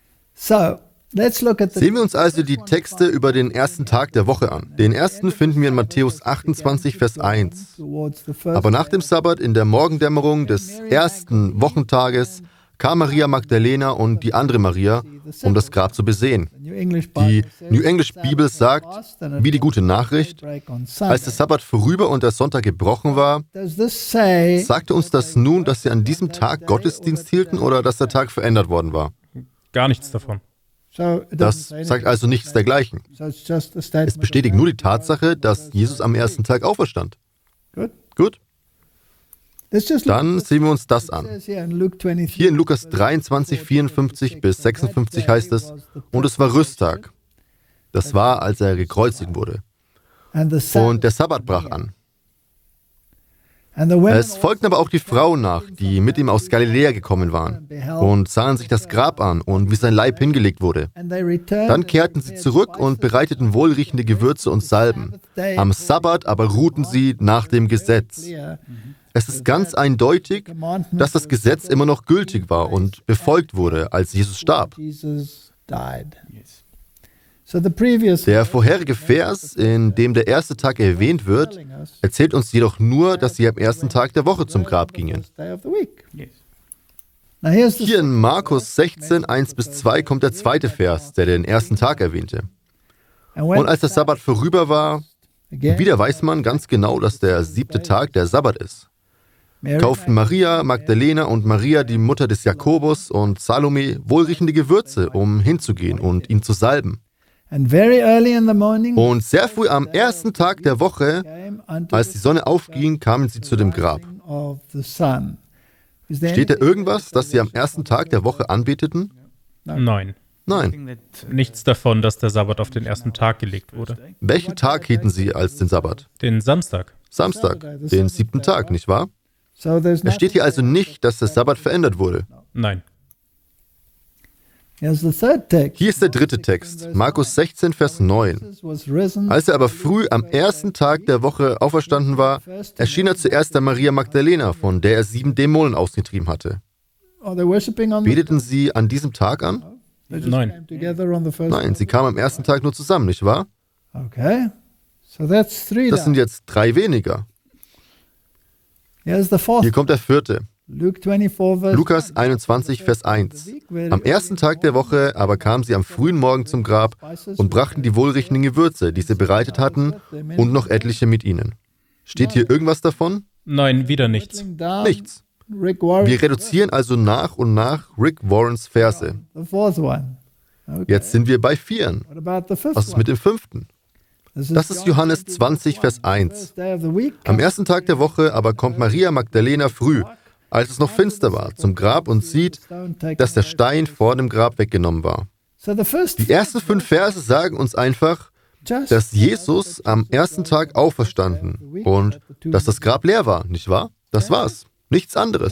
Sehen wir uns also die Texte über den ersten Tag der Woche an. Den ersten finden wir in Matthäus 28, Vers 1. Aber nach dem Sabbat in der Morgendämmerung des ersten Wochentages kam Maria Magdalena und die andere Maria, um das Grab zu besehen. Die New English Bibel sagt, wie die gute Nachricht, als der Sabbat vorüber und der Sonntag gebrochen war, sagte uns das nun, dass sie an diesem Tag Gottesdienst hielten oder dass der Tag verändert worden war? Gar nichts davon. Das sagt also nichts dergleichen. Es bestätigt nur die Tatsache, dass Jesus am ersten Tag auferstand. Gut. Dann sehen wir uns das an. Hier in Lukas 23, 54 bis 56 heißt es, und es war Rüsttag. Das war, als er gekreuzigt wurde. Und der Sabbat brach an. Es folgten aber auch die Frauen nach, die mit ihm aus Galiläa gekommen waren und sahen sich das Grab an und wie sein Leib hingelegt wurde. Dann kehrten sie zurück und bereiteten wohlriechende Gewürze und Salben. Am Sabbat aber ruhten sie nach dem Gesetz. Es ist ganz eindeutig, dass das Gesetz immer noch gültig war und befolgt wurde, als Jesus starb. Der vorherige Vers, in dem der erste Tag erwähnt wird, erzählt uns jedoch nur, dass sie am ersten Tag der Woche zum Grab gingen. Hier in Markus 16, 1-2 kommt der zweite Vers, der den ersten Tag erwähnte. Und als der Sabbat vorüber war, wieder weiß man ganz genau, dass der 7. Tag der Sabbat ist. Kauften Maria Magdalena und Maria, die Mutter des Jakobus, und Salome wohlriechende Gewürze, um hinzugehen und ihn zu salben. Und sehr früh am ersten Tag der Woche, als die Sonne aufging, kamen sie zu dem Grab. Steht da irgendwas, dass sie am ersten Tag der Woche anbeteten? Nein. Nein. Nichts davon, dass der Sabbat auf den ersten Tag gelegt wurde. Welchen Tag hielten sie als den Sabbat? Den Samstag. Samstag, den 7. Tag, nicht wahr? Es steht hier also nicht, dass der Sabbat verändert wurde. Nein. Hier ist der dritte Text, Markus 16, Vers 9. Als er aber früh am ersten Tag der Woche auferstanden war, erschien er zuerst der Maria Magdalena, von der er 7 Dämonen ausgetrieben hatte. Beteten sie an diesem Tag an? Nein. Nein, sie kamen am ersten Tag nur zusammen, nicht wahr? Das sind jetzt 3 weniger. Hier kommt der vierte. Lukas 21, Vers 1. Am ersten Tag der Woche aber kamen sie am frühen Morgen zum Grab und brachten die wohlriechenden Gewürze, die sie bereitet hatten, und noch etliche mit ihnen. Steht hier irgendwas davon? Nein, wieder nichts. Nichts. Wir reduzieren also nach und nach Rick Warrens Verse. Jetzt sind wir bei 4. Was ist mit dem 5.? Das ist Johannes 20, Vers 1. Am ersten Tag der Woche aber kommt Maria Magdalena früh, als es noch finster war, zum Grab und sieht, dass der Stein vor dem Grab weggenommen war. Die ersten 5 Verse sagen uns einfach, dass Jesus am ersten Tag auferstanden und dass das Grab leer war, nicht wahr? Das war's. Nichts anderes.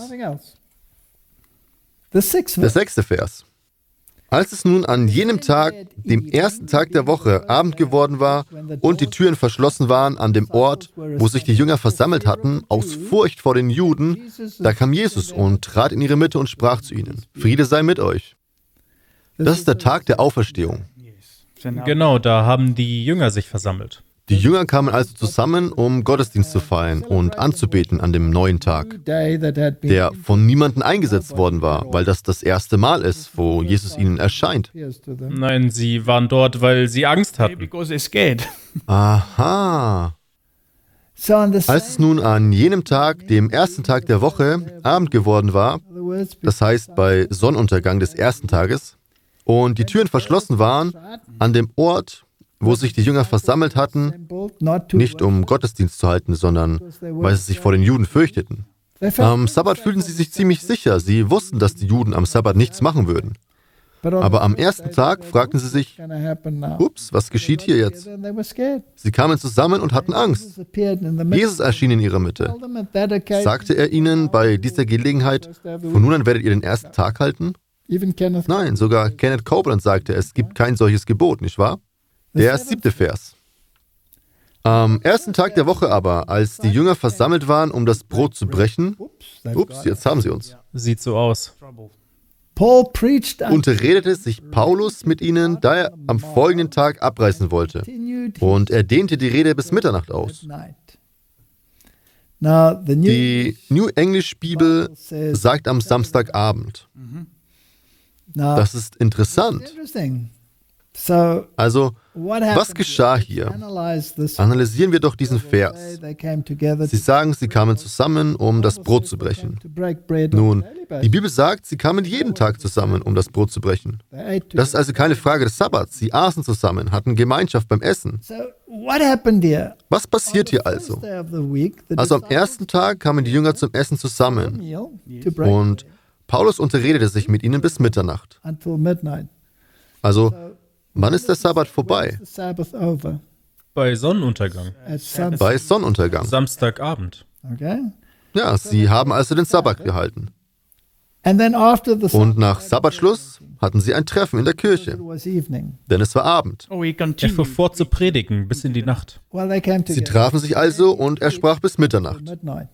Der 6. Vers. Als es nun an jenem Tag, dem ersten Tag der Woche, Abend geworden war und die Türen verschlossen waren an dem Ort, wo sich die Jünger versammelt hatten, aus Furcht vor den Juden, da kam Jesus und trat in ihre Mitte und sprach zu ihnen: Friede sei mit euch. Das ist der Tag der Auferstehung. Genau, da haben die Jünger sich versammelt. Die Jünger kamen also zusammen, um Gottesdienst zu feiern und anzubeten an dem neuen Tag, der von niemandem eingesetzt worden war, weil das erste Mal ist, wo Jesus ihnen erscheint. Nein, sie waren dort, weil sie Angst hatten. Because they're scared. Aha. Als es nun an jenem Tag, dem ersten Tag der Woche, Abend geworden war, das heißt bei Sonnenuntergang des ersten Tages, und die Türen verschlossen waren, an dem Ort, wo sich die Jünger versammelt hatten, nicht um Gottesdienst zu halten, sondern weil sie sich vor den Juden fürchteten. Am Sabbat fühlten sie sich ziemlich sicher. Sie wussten, dass die Juden am Sabbat nichts machen würden. Aber am ersten Tag fragten sie sich, ups, was geschieht hier jetzt? Sie kamen zusammen und hatten Angst. Jesus erschien in ihrer Mitte. Sagte er ihnen bei dieser Gelegenheit, von nun an werdet ihr den ersten Tag halten? Nein, sogar Kenneth Copeland sagte, es gibt kein solches Gebot, nicht wahr? Der 7. Vers. Am ersten Tag der Woche aber, als die Jünger versammelt waren, um das Brot zu brechen, ups, jetzt haben sie uns. Sieht so aus. Unterredete sich Paulus mit ihnen, da er am folgenden Tag abreisen wollte. Und er dehnte die Rede bis Mitternacht aus. Die New English Bibel sagt am Samstagabend. Das ist interessant. Also, was geschah hier? Analysieren wir doch diesen Vers. Sie sagen, sie kamen zusammen, um das Brot zu brechen. Nun, die Bibel sagt, sie kamen jeden Tag zusammen, um das Brot zu brechen. Das ist also keine Frage des Sabbats. Sie aßen zusammen, hatten Gemeinschaft beim Essen. Was passiert hier also? Also am ersten Tag kamen die Jünger zum Essen zusammen und Paulus unterredete sich mit ihnen bis Mitternacht. Also, wann ist der Sabbat vorbei? Bei Sonnenuntergang. Bei Sonnenuntergang. Samstagabend. Ja, sie haben also den Sabbat gehalten. Und nach Sabbatschluss hatten sie ein Treffen in der Kirche, denn es war Abend. Er fuhr fort zu predigen bis in die Nacht. Sie trafen sich also und er sprach bis Mitternacht.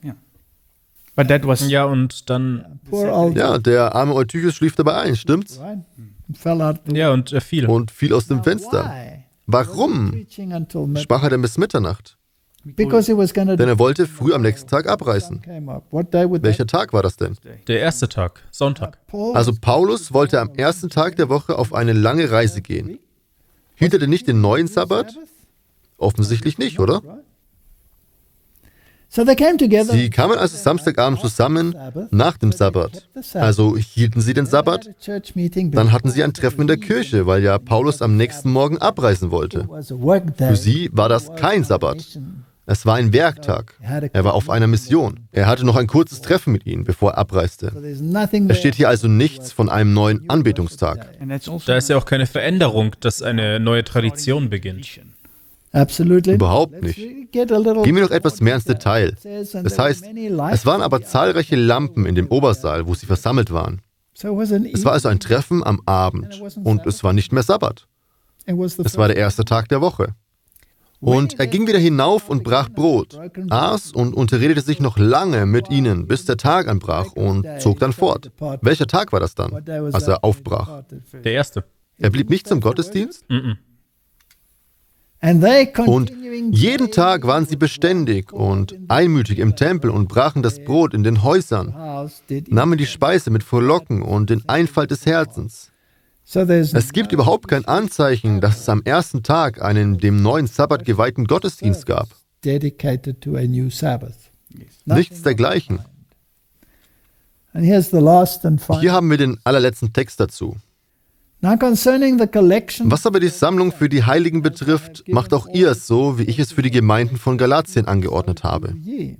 Ja, und dann... Ja, der arme Eutychus schlief dabei ein, stimmt's? Ja, und er fiel. Und fiel aus dem Fenster. Warum sprach er denn bis Mitternacht? Denn er wollte früh am nächsten Tag abreisen. Welcher Tag war das denn? Der erste Tag, Sonntag. Also Paulus wollte am ersten Tag der Woche auf eine lange Reise gehen. Hielt er denn nicht den neuen Sabbat? Offensichtlich nicht, oder? Sie kamen also Samstagabend zusammen nach dem Sabbat. Also hielten sie den Sabbat, dann hatten sie ein Treffen in der Kirche, weil ja Paulus am nächsten Morgen abreisen wollte. Für sie war das kein Sabbat. Es war ein Werktag. Er war auf einer Mission. Er hatte noch ein kurzes Treffen mit ihnen, bevor er abreiste. Es steht hier also nichts von einem neuen Anbetungstag. Da ist ja auch keine Veränderung, dass eine neue Tradition beginnt. Überhaupt nicht. Gehen wir noch etwas mehr ins Detail. Das heißt, es waren aber zahlreiche Lampen in dem Obersaal, wo sie versammelt waren. Es war also ein Treffen am Abend und es war nicht mehr Sabbat. Es war der erste Tag der Woche. Und er ging wieder hinauf und brach Brot, aß und unterredete sich noch lange mit ihnen, bis der Tag anbrach und zog dann fort. Welcher Tag war das dann, als er aufbrach? Der erste. Er blieb nicht zum Gottesdienst? Mhm. Und jeden Tag waren sie beständig und einmütig im Tempel und brachen das Brot in den Häusern, nahmen die Speise mit Frohlocken und den Einfalt des Herzens. Es gibt überhaupt kein Anzeichen, dass es am ersten Tag einen dem neuen Sabbat geweihten Gottesdienst gab. Nichts dergleichen. Hier haben wir den allerletzten Text dazu. Was aber die Sammlung für die Heiligen betrifft, macht auch ihr es so, wie ich es für die Gemeinden von Galatien angeordnet habe.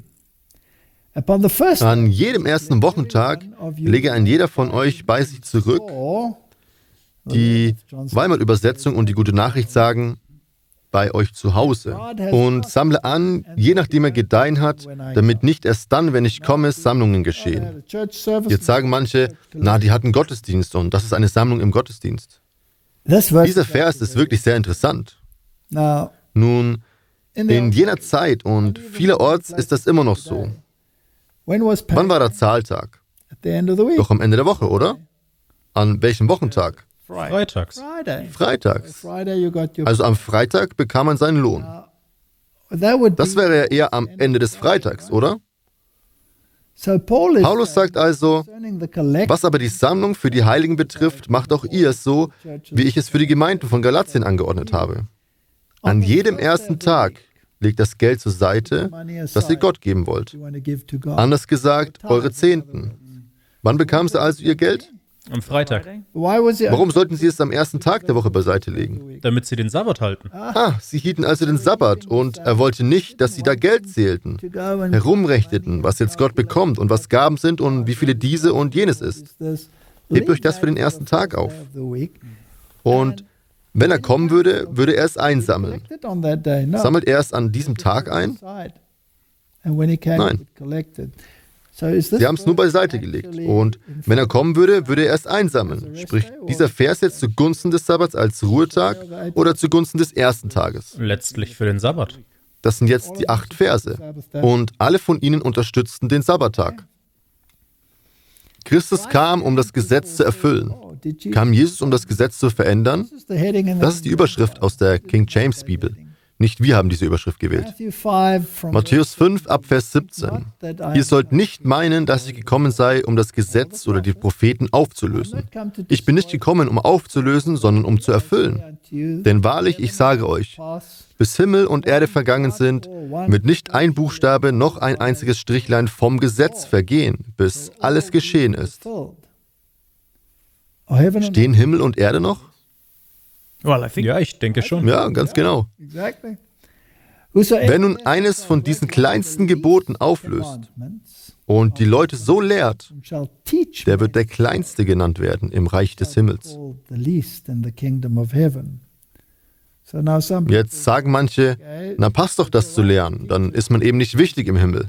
An jedem ersten Wochentag lege ein jeder von euch bei sich zurück. Die Weimar-Übersetzung und die Gute Nachricht sagen, bei euch zu Hause. Und sammle an, je nachdem er gedeihen hat, damit nicht erst dann, wenn ich komme, Sammlungen geschehen. Jetzt sagen manche, die hatten Gottesdienst und das ist eine Sammlung im Gottesdienst. Dieser Vers ist wirklich sehr interessant. Nun, in jener Zeit und vielerorts ist das immer noch so. Wann war der Zahltag? Doch am Ende der Woche, oder? An welchem Wochentag? Freitags. Freitags. Also am Freitag bekam man seinen Lohn. Das wäre ja eher am Ende des Freitags, oder? Paulus sagt also, was aber die Sammlung für die Heiligen betrifft, macht auch ihr es so, wie ich es für die Gemeinden von Galatien angeordnet habe. An jedem ersten Tag legt das Geld zur Seite, das ihr Gott geben wollt. Anders gesagt, eure Zehnten. Wann bekamen sie also ihr Geld? Am Freitag. Warum sollten sie es am ersten Tag der Woche beiseite legen? Damit sie den Sabbat halten. Sie hielten also den Sabbat und er wollte nicht, dass sie da Geld zählten, herumrechneten, was jetzt Gott bekommt und was Gaben sind und wie viele diese und jenes ist. Hebt euch das für den ersten Tag auf. Und wenn er kommen würde, würde er es einsammeln. Sammelt er es an diesem Tag ein? Nein. Sie haben es nur beiseite gelegt. Und wenn er kommen würde, würde er es einsammeln. Spricht dieser Vers jetzt zugunsten des Sabbats als Ruhetag oder zugunsten des ersten Tages? Letztlich für den Sabbat. Das sind jetzt die 8 Verse. Und alle von ihnen unterstützten den Sabbattag. Christus kam, um das Gesetz zu erfüllen. Kam Jesus, um das Gesetz zu verändern? Das ist die Überschrift aus der King James Bibel. Nicht wir haben diese Überschrift gewählt. Matthäus 5, ab Vers 17. Ihr sollt nicht meinen, dass ich gekommen sei, um das Gesetz oder die Propheten aufzulösen. Ich bin nicht gekommen, um aufzulösen, sondern um zu erfüllen. Denn wahrlich, ich sage euch, bis Himmel und Erde vergangen sind, wird nicht ein Buchstabe noch ein einziges Strichlein vom Gesetz vergehen, bis alles geschehen ist. Stehen Himmel und Erde noch? Ja, ich denke schon. Ja, ganz genau. Wenn nun eines von diesen kleinsten Geboten auflöst und die Leute so lehrt, der wird der Kleinste genannt werden im Reich des Himmels. Jetzt sagen manche, na passt doch das zu lehren, dann ist man eben nicht wichtig im Himmel.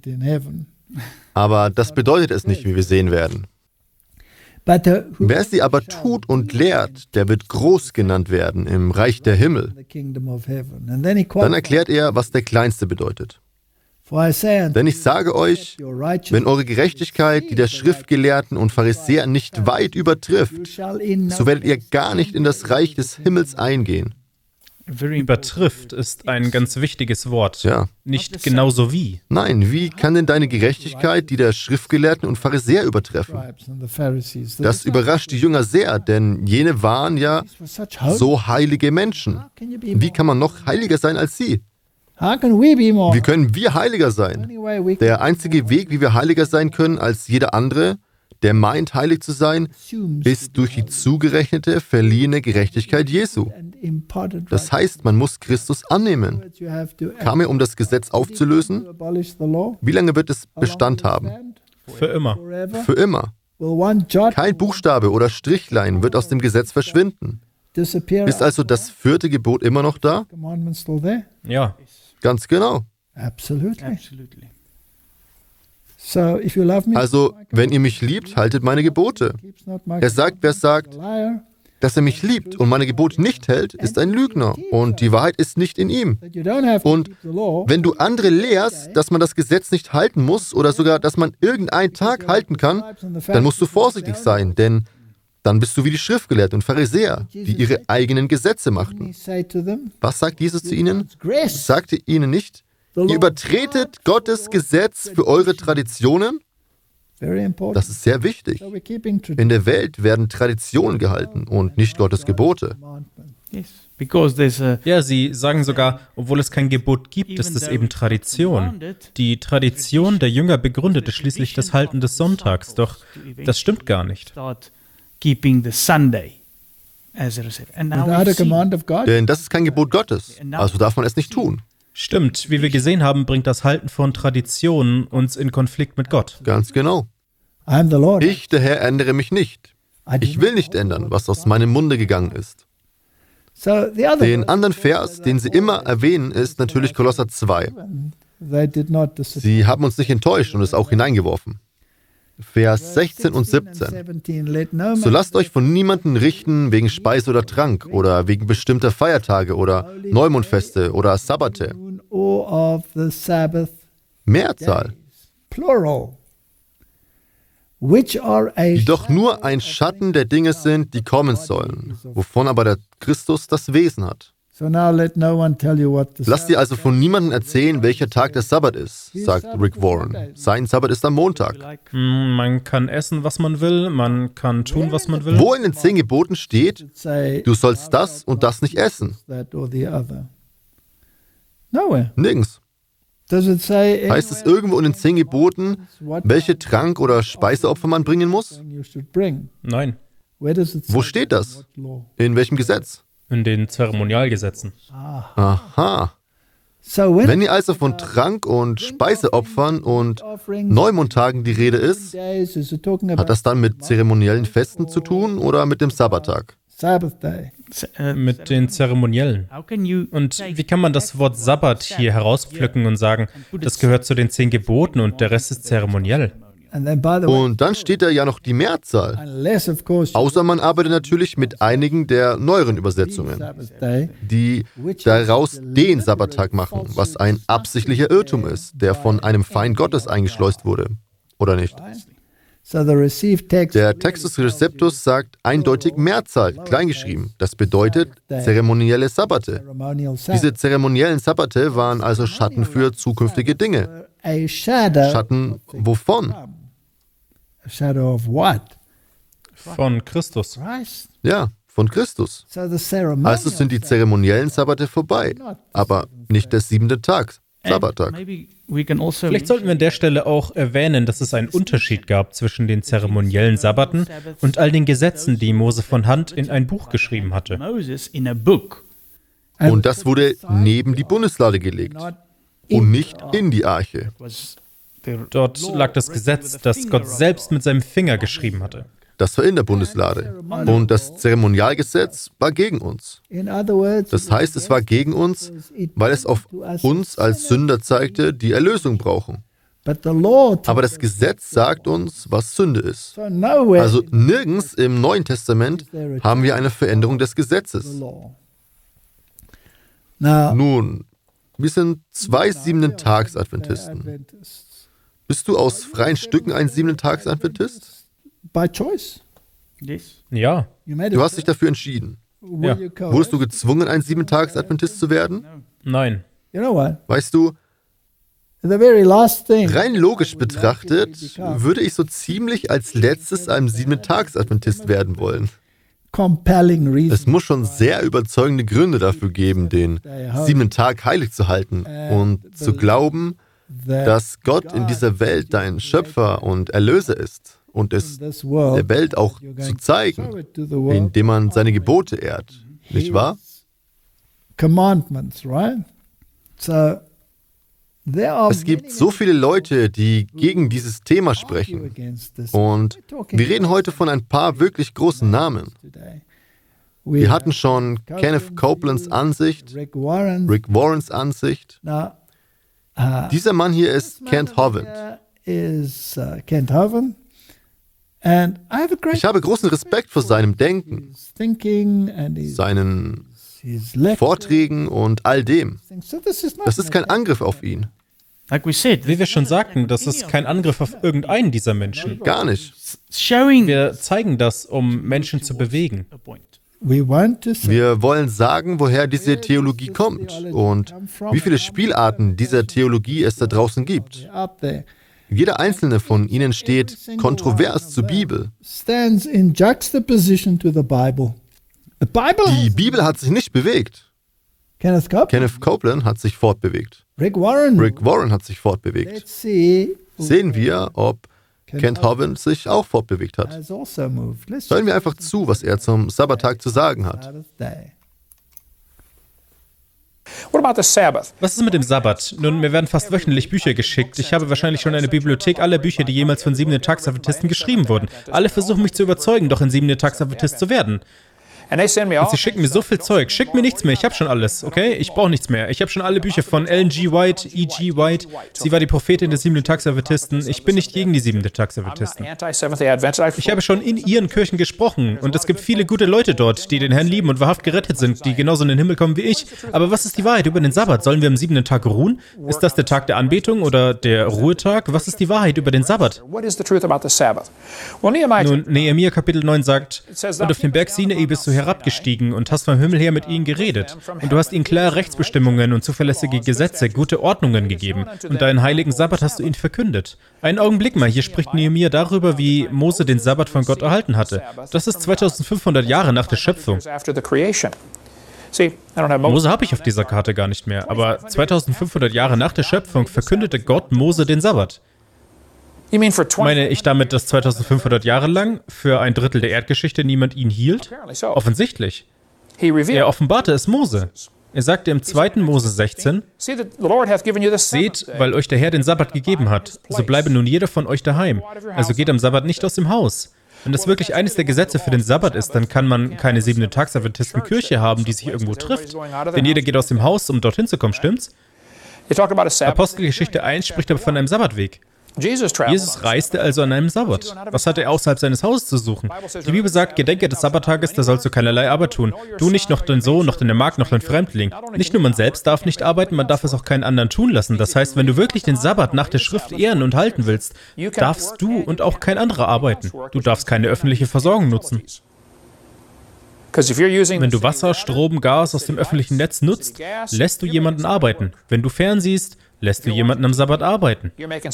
Aber das bedeutet es nicht, wie wir sehen werden. Wer sie aber tut und lehrt, der wird groß genannt werden im Reich der Himmel. Dann erklärt er, was der Kleinste bedeutet. Denn ich sage euch, wenn eure Gerechtigkeit die der Schriftgelehrten und Pharisäer nicht weit übertrifft, so werdet ihr gar nicht in das Reich des Himmels eingehen. Übertrifft ist ein ganz wichtiges Wort. Ja. Nicht genauso wie. Nein, wie kann denn deine Gerechtigkeit die der Schriftgelehrten und Pharisäer übertreffen? Das überrascht die Jünger sehr, denn jene waren ja so heilige Menschen. Wie kann man noch heiliger sein als sie? Wie können wir heiliger sein? Der einzige Weg, wie wir heiliger sein können als jeder andere, der meint, heilig zu sein, ist durch die zugerechnete, verliehene Gerechtigkeit Jesu. Das heißt, man muss Christus annehmen. Kam er, um das Gesetz aufzulösen? Wie lange wird es Bestand haben? Für immer. Für immer. Kein Buchstabe oder Strichlein wird aus dem Gesetz verschwinden. Ist also das 4. Gebot immer noch da? Ja. Ganz genau. Also, wenn ihr mich liebt, haltet meine Gebote. Er sagt, wer sagt, dass er mich liebt und meine Gebote nicht hält, ist ein Lügner und die Wahrheit ist nicht in ihm. Und wenn du andere lehrst, dass man das Gesetz nicht halten muss oder sogar, dass man irgendeinen Tag halten kann, dann musst du vorsichtig sein, denn dann bist du wie die Schriftgelehrten und Pharisäer, die ihre eigenen Gesetze machten. Was sagt Jesus zu ihnen? Sagte ihnen nicht, ihr übertretet Gottes Gesetz für eure Traditionen? Das ist sehr wichtig. In der Welt werden Traditionen gehalten und nicht Gottes Gebote. Ja, sie sagen sogar, obwohl es kein Gebot gibt, ist es eben Tradition. Die Tradition der Jünger begründete schließlich das Halten des Sonntags, doch das stimmt gar nicht. Denn das ist kein Gebot Gottes, also darf man es nicht tun. Stimmt, wie wir gesehen haben, bringt das Halten von Traditionen uns in Konflikt mit Gott. Ganz genau. Ich, der Herr, ändere mich nicht. Ich will nicht ändern, was aus meinem Munde gegangen ist. Den anderen Vers, den Sie immer erwähnen, ist natürlich Kolosser 2. Sie haben uns nicht enttäuscht und es auch hineingeworfen. Vers 16 und 17. So lasst euch von niemandem richten wegen Speise oder Trank oder wegen bestimmter Feiertage oder Neumondfeste oder Sabbate. Mehrzahl. Die doch nur ein Schatten der Dinge sind, die kommen sollen, wovon aber der Christus das Wesen hat. Lasst dir also von niemandem erzählen, welcher Tag der Sabbat ist, sagt Rick Warren. Sein Sabbat ist am Montag. Man kann essen, was man will, man kann tun, was man will. Wo in den 10 Geboten steht, du sollst das und das nicht essen? Nirgends. Heißt es irgendwo in den 10 Geboten, welche Trank- oder Speiseopfer man bringen muss? Nein. Wo steht das? In welchem Gesetz? In den Zeremonialgesetzen. Aha. Wenn ihr also von Trank- und Speiseopfern und Neumondtagen die Rede ist, hat das dann mit zeremoniellen Festen zu tun oder mit dem Sabbattag? Mit den Zeremoniellen. Und wie kann man das Wort Sabbat hier herauspflücken und sagen, das gehört zu den 10 Geboten und der Rest ist zeremoniell? Und dann steht da ja noch die Mehrzahl. Außer man arbeitet natürlich mit einigen der neueren Übersetzungen, die daraus den Sabbattag machen, was ein absichtlicher Irrtum ist, der von einem Feind Gottes eingeschleust wurde. Oder nicht? Der Textus Receptus sagt eindeutig Mehrzahl, kleingeschrieben. Das bedeutet zeremonielle Sabbate. Diese zeremoniellen Sabbate waren also Schatten für zukünftige Dinge. Schatten wovon? Von Christus. Ja, von Christus. Also sind die zeremoniellen Sabbate vorbei, aber nicht der 7. Tag, Sabbattag. Vielleicht sollten wir an der Stelle auch erwähnen, dass es einen Unterschied gab zwischen den zeremoniellen Sabbaten und all den Gesetzen, die Mose von Hand in ein Buch geschrieben hatte. Und das wurde neben die Bundeslade gelegt und nicht in die Arche. Dort lag das Gesetz, das Gott selbst mit seinem Finger geschrieben hatte. Das war in der Bundeslade. Und das Zeremonialgesetz war gegen uns. Das heißt, es war gegen uns, weil es auf uns als Sünder zeigte, die Erlösung brauchen. Aber das Gesetz sagt uns, was Sünde ist. Also nirgends im Neuen Testament haben wir eine Veränderung des Gesetzes. Nun, wir sind 2 7-Tags-Adventisten. Bist du aus freien Stücken ein 7-Tags-Adventist? Ja. Du hast dich dafür entschieden. Ja. Wurdest du gezwungen, ein 7-Tags-Adventist zu werden? Nein. Weißt du, rein logisch betrachtet, würde ich so ziemlich als letztes ein 7-Tags-Adventist werden wollen. Es muss schon sehr überzeugende Gründe dafür geben, den 7. Tag heilig zu halten und zu glauben, dass Gott in dieser Welt dein Schöpfer und Erlöser ist und es der Welt auch zu zeigen, indem man seine Gebote ehrt. Nicht wahr? Es gibt so viele Leute, die gegen dieses Thema sprechen. Und wir reden heute von ein paar wirklich großen Namen. Wir hatten schon Kenneth Copelands Ansicht, Rick Warrens Ansicht. Dieser Mann hier ist Kent Hovind. Ich habe großen Respekt vor seinem Denken, seinen Vorträgen und all dem. Das ist kein Angriff auf ihn. Wie wir schon sagten, das ist kein Angriff auf irgendeinen dieser Menschen. Gar nicht. Wir zeigen das, um Menschen zu bewegen. Wir wollen sagen, woher diese Theologie kommt und wie viele Spielarten dieser Theologie es da draußen gibt. Jeder einzelne von ihnen steht kontrovers zur Bibel. Die Bibel hat sich nicht bewegt. Kenneth Copeland hat sich fortbewegt. Rick Warren hat sich fortbewegt. Sehen wir, ob Kent Hovind sich auch fortbewegt hat. Hören wir einfach zu, was er zum Sabbattag zu sagen hat. Was ist mit dem Sabbat? Nun, mir werden fast wöchentlich Bücher geschickt. Ich habe wahrscheinlich schon eine Bibliothek aller Bücher, die jemals von 7-Tags-Adventisten geschrieben wurden. Alle versuchen mich zu überzeugen, doch ein 7-Tags-Adventist zu werden. Und sie schicken mir so viel Zeug. Schickt mir nichts mehr, ich habe schon alles, okay? Ich brauche nichts mehr. Ich habe schon alle Bücher von Ellen G. White, E.G. White. Sie war die Prophetin des 7-Tags-Adventisten. Ich bin nicht gegen die 7-Tags-Adventisten. Ich habe schon in ihren Kirchen gesprochen. Und es gibt viele gute Leute dort, die den Herrn lieben und wahrhaft gerettet sind, die genauso in den Himmel kommen wie ich. Aber was ist die Wahrheit über den Sabbat? Sollen wir am 7. Tag ruhen? Ist das der Tag der Anbetung oder der Ruhetag? Was ist die Wahrheit über den Sabbat? Nun, Nehemia Kapitel 9 sagt, und auf dem Berg Sinai bist du herabgestiegen und hast vom Himmel her mit ihnen geredet. Und du hast ihnen klare Rechtsbestimmungen und zuverlässige Gesetze, gute Ordnungen gegeben. Und deinen heiligen Sabbat hast du ihnen verkündet. Einen Augenblick mal, hier spricht Nehemia darüber, wie Mose den Sabbat von Gott erhalten hatte. Das ist 2500 Jahre nach der Schöpfung. Mose habe ich auf dieser Karte gar nicht mehr, aber 2500 Jahre nach der Schöpfung verkündete Gott Mose den Sabbat. Meine ich damit, dass 2500 Jahre lang für ein Drittel der Erdgeschichte niemand ihn hielt? Offensichtlich. Er offenbarte es Mose. Er sagte im 2. Mose 16, seht, weil euch der Herr den Sabbat gegeben hat, so bleibe nun jeder von euch daheim. Also geht am Sabbat nicht aus dem Haus. Wenn das wirklich eines der Gesetze für den Sabbat ist, dann kann man keine 7-Tags-Adventisten-Kirche haben, die sich irgendwo trifft. Denn jeder geht aus dem Haus, um dorthin zu kommen, stimmt's? Apostelgeschichte 1 spricht aber von einem Sabbatweg. Jesus reiste also an einem Sabbat. Was hatte er außerhalb seines Hauses zu suchen? Die Bibel sagt, gedenke des Sabbattages, da sollst du keinerlei Arbeit tun. Du nicht, noch dein Sohn, noch deine Magd, noch dein Fremdling. Nicht nur man selbst darf nicht arbeiten, man darf es auch keinen anderen tun lassen. Das heißt, wenn du wirklich den Sabbat nach der Schrift ehren und halten willst, darfst du und auch kein anderer arbeiten. Du darfst keine öffentliche Versorgung nutzen. Wenn du Wasser, Strom, Gas aus dem öffentlichen Netz nutzt, lässt du jemanden arbeiten. Wenn du fernsiehst, lässt du jemanden am Sabbat arbeiten.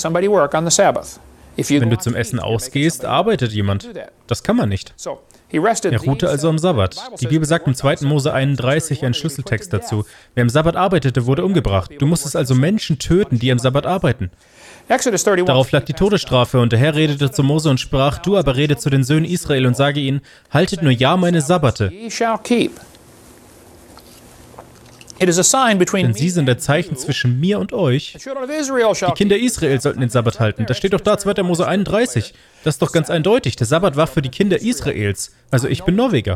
Wenn du zum Essen ausgehst, arbeitet jemand. Das kann man nicht. Er ruhte also am Sabbat. Die Bibel sagt im 2. Mose 31 einen Schlüsseltext dazu. Wer am Sabbat arbeitete, wurde umgebracht. Du musstest also Menschen töten, die am Sabbat arbeiten. Darauf lag die Todesstrafe und der Herr redete zu Mose und sprach, du aber rede zu den Söhnen Israel und sage ihnen, haltet nur ja meine Sabbate. Denn sie sind ein Zeichen zwischen mir und euch. Die Kinder Israel sollten den Sabbat halten. Das steht doch da, 2. Mose 31. Das ist doch ganz eindeutig. Der Sabbat war für die Kinder Israels. Also ich bin Norweger.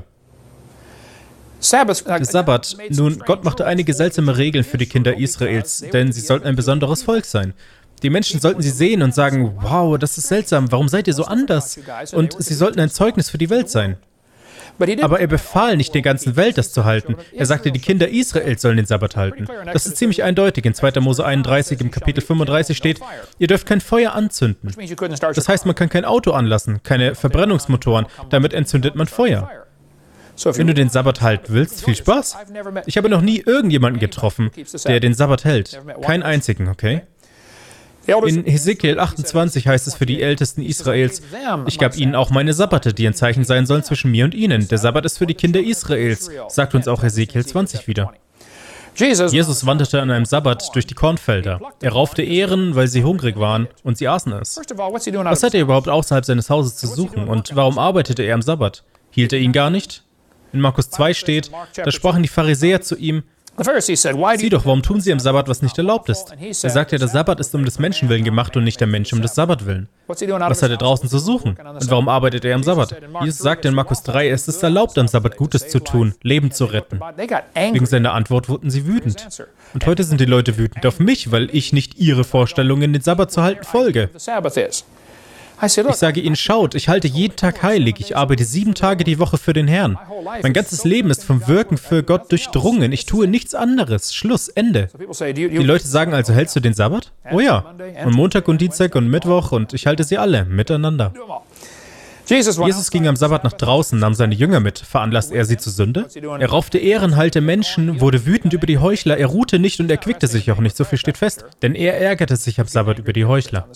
Der Sabbat. Nun, Gott machte einige seltsame Regeln für die Kinder Israels, denn sie sollten ein besonderes Volk sein. Die Menschen sollten sie sehen und sagen, wow, das ist seltsam, warum seid ihr so anders? Und sie sollten ein Zeugnis für die Welt sein. Aber er befahl nicht der ganzen Welt, das zu halten. Er sagte, die Kinder Israels sollen den Sabbat halten. Das ist ziemlich eindeutig. In 2. Mose 31 im Kapitel 35 steht, ihr dürft kein Feuer anzünden. Das heißt, man kann kein Auto anlassen, keine Verbrennungsmotoren. Damit entzündet man Feuer. Wenn du den Sabbat halten willst, viel Spaß. Ich habe noch nie irgendjemanden getroffen, der den Sabbat hält. Keinen einzigen, okay? In Hesekiel 28 heißt es für die Ältesten Israels, ich gab ihnen auch meine Sabbate, die ein Zeichen sein sollen zwischen mir und ihnen. Der Sabbat ist für die Kinder Israels, sagt uns auch Hesekiel 20 wieder. Jesus wanderte an einem Sabbat durch die Kornfelder. Er raufte Ähren, weil sie hungrig waren, und sie aßen es. Was hatte er überhaupt außerhalb seines Hauses zu suchen, und warum arbeitete er am Sabbat? Hielt er ihn gar nicht? In Markus 2 steht, da sprachen die Pharisäer zu ihm, sieh doch, warum tun sie am Sabbat, was nicht erlaubt ist? Er sagte, der Sabbat ist um des Menschen willen gemacht und nicht der Mensch um des Sabbat willen. Was hat er draußen zu suchen? Und warum arbeitet er am Sabbat? Jesus sagte in Markus 3, es ist erlaubt, am Sabbat Gutes zu tun, Leben zu retten. Wegen seiner Antwort wurden sie wütend. Und heute sind die Leute wütend auf mich, weil ich nicht ihre Vorstellungen, den Sabbat zu halten, folge. Ich sage ihnen, schaut, ich halte jeden Tag heilig, ich arbeite 7 Tage die Woche für den Herrn. Mein ganzes Leben ist vom Wirken für Gott durchdrungen, ich tue nichts anderes. Schluss, Ende. Die Leute sagen also, hältst du den Sabbat? Oh ja, und Montag und Dienstag und Mittwoch und ich halte sie alle, miteinander. Jesus ging am Sabbat nach draußen, nahm seine Jünger mit. Veranlasste er sie zur Sünde? Er raufte ehrenhalte Menschen, wurde wütend über die Heuchler, er ruhte nicht und erquickte sich auch nicht, so viel steht fest. Denn er ärgerte sich am Sabbat über die Heuchler.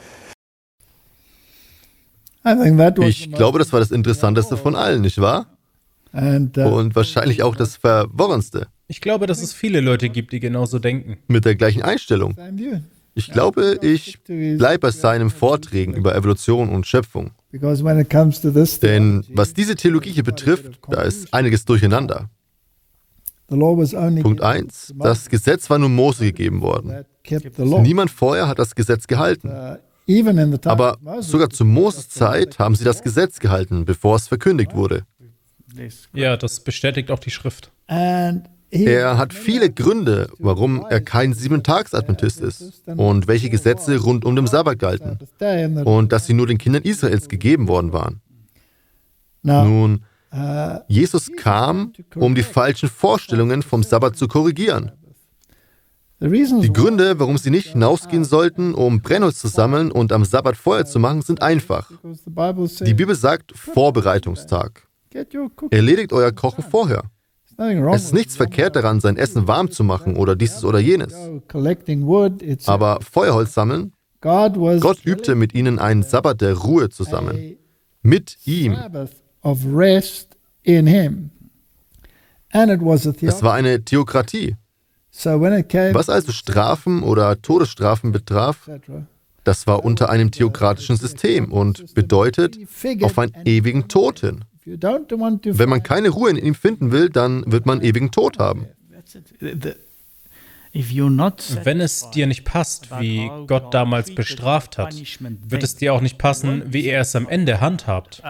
Ich glaube, das war das Interessanteste von allen, nicht wahr? Und wahrscheinlich auch das Verworrenste. Ich glaube, dass es viele Leute gibt, die genauso denken. Mit der gleichen Einstellung. Ich glaube, ich bleibe bei seinen Vorträgen über Evolution und Schöpfung. Denn was diese Theologie hier betrifft, da ist einiges durcheinander. Punkt 1. Das Gesetz war nur Mose gegeben worden. Niemand vorher hat das Gesetz gehalten. Aber sogar zu Moses Zeit haben sie das Gesetz gehalten, bevor es verkündigt wurde. Ja, das bestätigt auch die Schrift. Er hat viele Gründe, warum er kein 7-Tags-Adventist ist und welche Gesetze rund um den Sabbat galten und dass sie nur den Kindern Israels gegeben worden waren. Nun, Jesus kam, um die falschen Vorstellungen vom Sabbat zu korrigieren. Die Gründe, warum sie nicht hinausgehen sollten, um Brennholz zu sammeln und am Sabbat Feuer zu machen, sind einfach. Die Bibel sagt Vorbereitungstag. Erledigt euer Kochen vorher. Es ist nichts verkehrt daran, sein Essen warm zu machen oder dieses oder jenes. Aber Feuerholz sammeln, Gott übte mit ihnen einen Sabbat der Ruhe zusammen. Mit ihm. Es war eine Theokratie. Was also Strafen oder Todesstrafen betraf, das war unter einem theokratischen System und bedeutet auf einen ewigen Tod hin. Wenn man keine Ruhe in ihm finden will, dann wird man ewigen Tod haben. Wenn es dir nicht passt, wie Gott damals bestraft hat, wird es dir auch nicht passen, wie er es am Ende handhabt.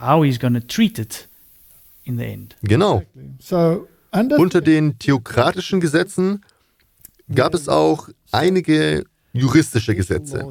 Genau. Unter den theokratischen Gesetzen gab es auch einige juristische Gesetze.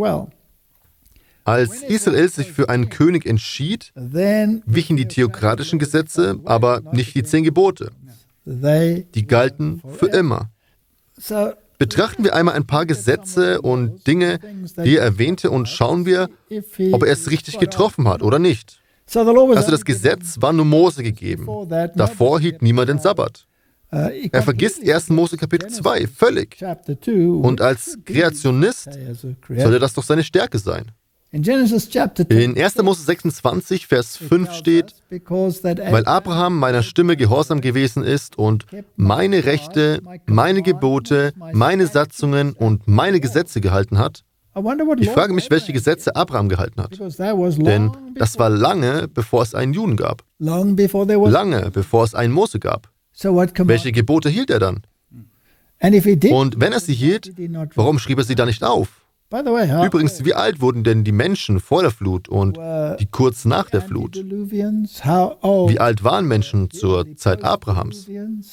Als Israel sich für einen König entschied, wichen die theokratischen Gesetze, aber nicht die 10 Gebote. Die galten für immer. Betrachten wir einmal ein paar Gesetze und Dinge, die er erwähnte, und schauen wir, ob er es richtig getroffen hat oder nicht. Also das Gesetz war nur Mose gegeben. Davor hielt niemand den Sabbat. Er vergisst 1. Mose Kapitel 2 völlig. Und als Kreationist sollte das doch seine Stärke sein. In 1. Mose 26, Vers 5 steht, weil Abraham meiner Stimme gehorsam gewesen ist und meine Rechte, meine Gebote, meine Satzungen und meine Gesetze gehalten hat. Ich frage mich, welche Gesetze Abraham gehalten hat. Denn das war lange, bevor es einen Juden gab. Lange, bevor es einen Mose gab. Welche Gebote hielt er dann? Und wenn er sie hielt, warum schrieb er sie dann nicht auf? Übrigens, wie alt wurden denn die Menschen vor der Flut und die kurz nach der Flut? Wie alt waren Menschen zur Zeit Abrahams?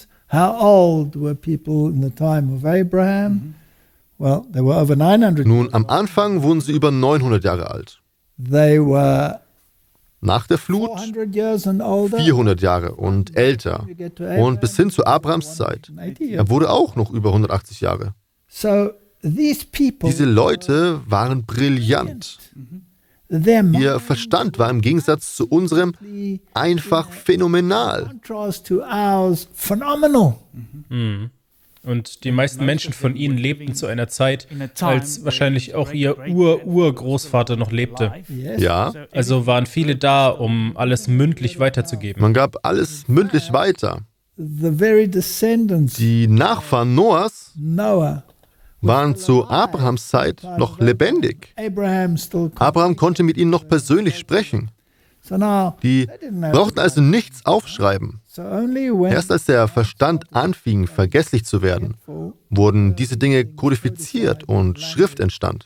Nun, am Anfang wurden sie über 900 Jahre alt. Nach der Flut 400 Jahre und älter. Und bis hin zu Abrahams Zeit. Er wurde auch noch über 180 Jahre. Diese Leute waren brillant. Ihr Verstand war im Gegensatz zu unserem einfach phänomenal. Und die meisten Menschen von ihnen lebten zu einer Zeit, als wahrscheinlich auch ihr Urgroßvater noch lebte. Ja. Also waren viele da, um alles mündlich weiterzugeben. Man gab alles mündlich weiter. Die Nachfahren Noahs waren zu Abrahams Zeit noch lebendig. Abraham konnte mit ihnen noch persönlich sprechen. Die brauchten also nichts aufschreiben. Erst als der Verstand anfing, vergesslich zu werden, wurden diese Dinge kodifiziert und Schrift entstand.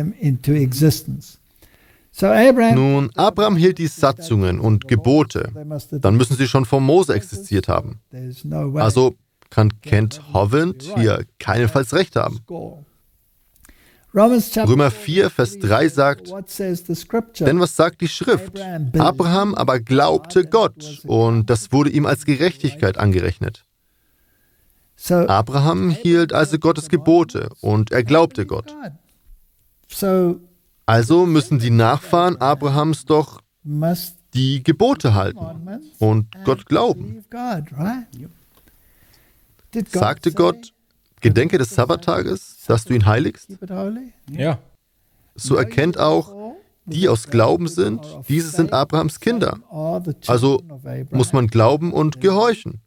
Nun, Abraham hielt die Satzungen und Gebote. Dann müssen sie schon vor Mose existiert haben. Also kann Kent Hovind hier keinenfalls recht haben. Römer 4, Vers 3 sagt, denn was sagt die Schrift? Abraham aber glaubte Gott und das wurde ihm als Gerechtigkeit angerechnet. Abraham hielt also Gottes Gebote und er glaubte Gott. Also müssen die Nachfahren Abrahams doch die Gebote halten und Gott glauben. Sagte Gott, gedenke des Sabbattages, dass du ihn heiligst? Ja. So erkennt auch, die aus Glauben sind, diese sind Abrahams Kinder. Also muss man glauben und gehorchen.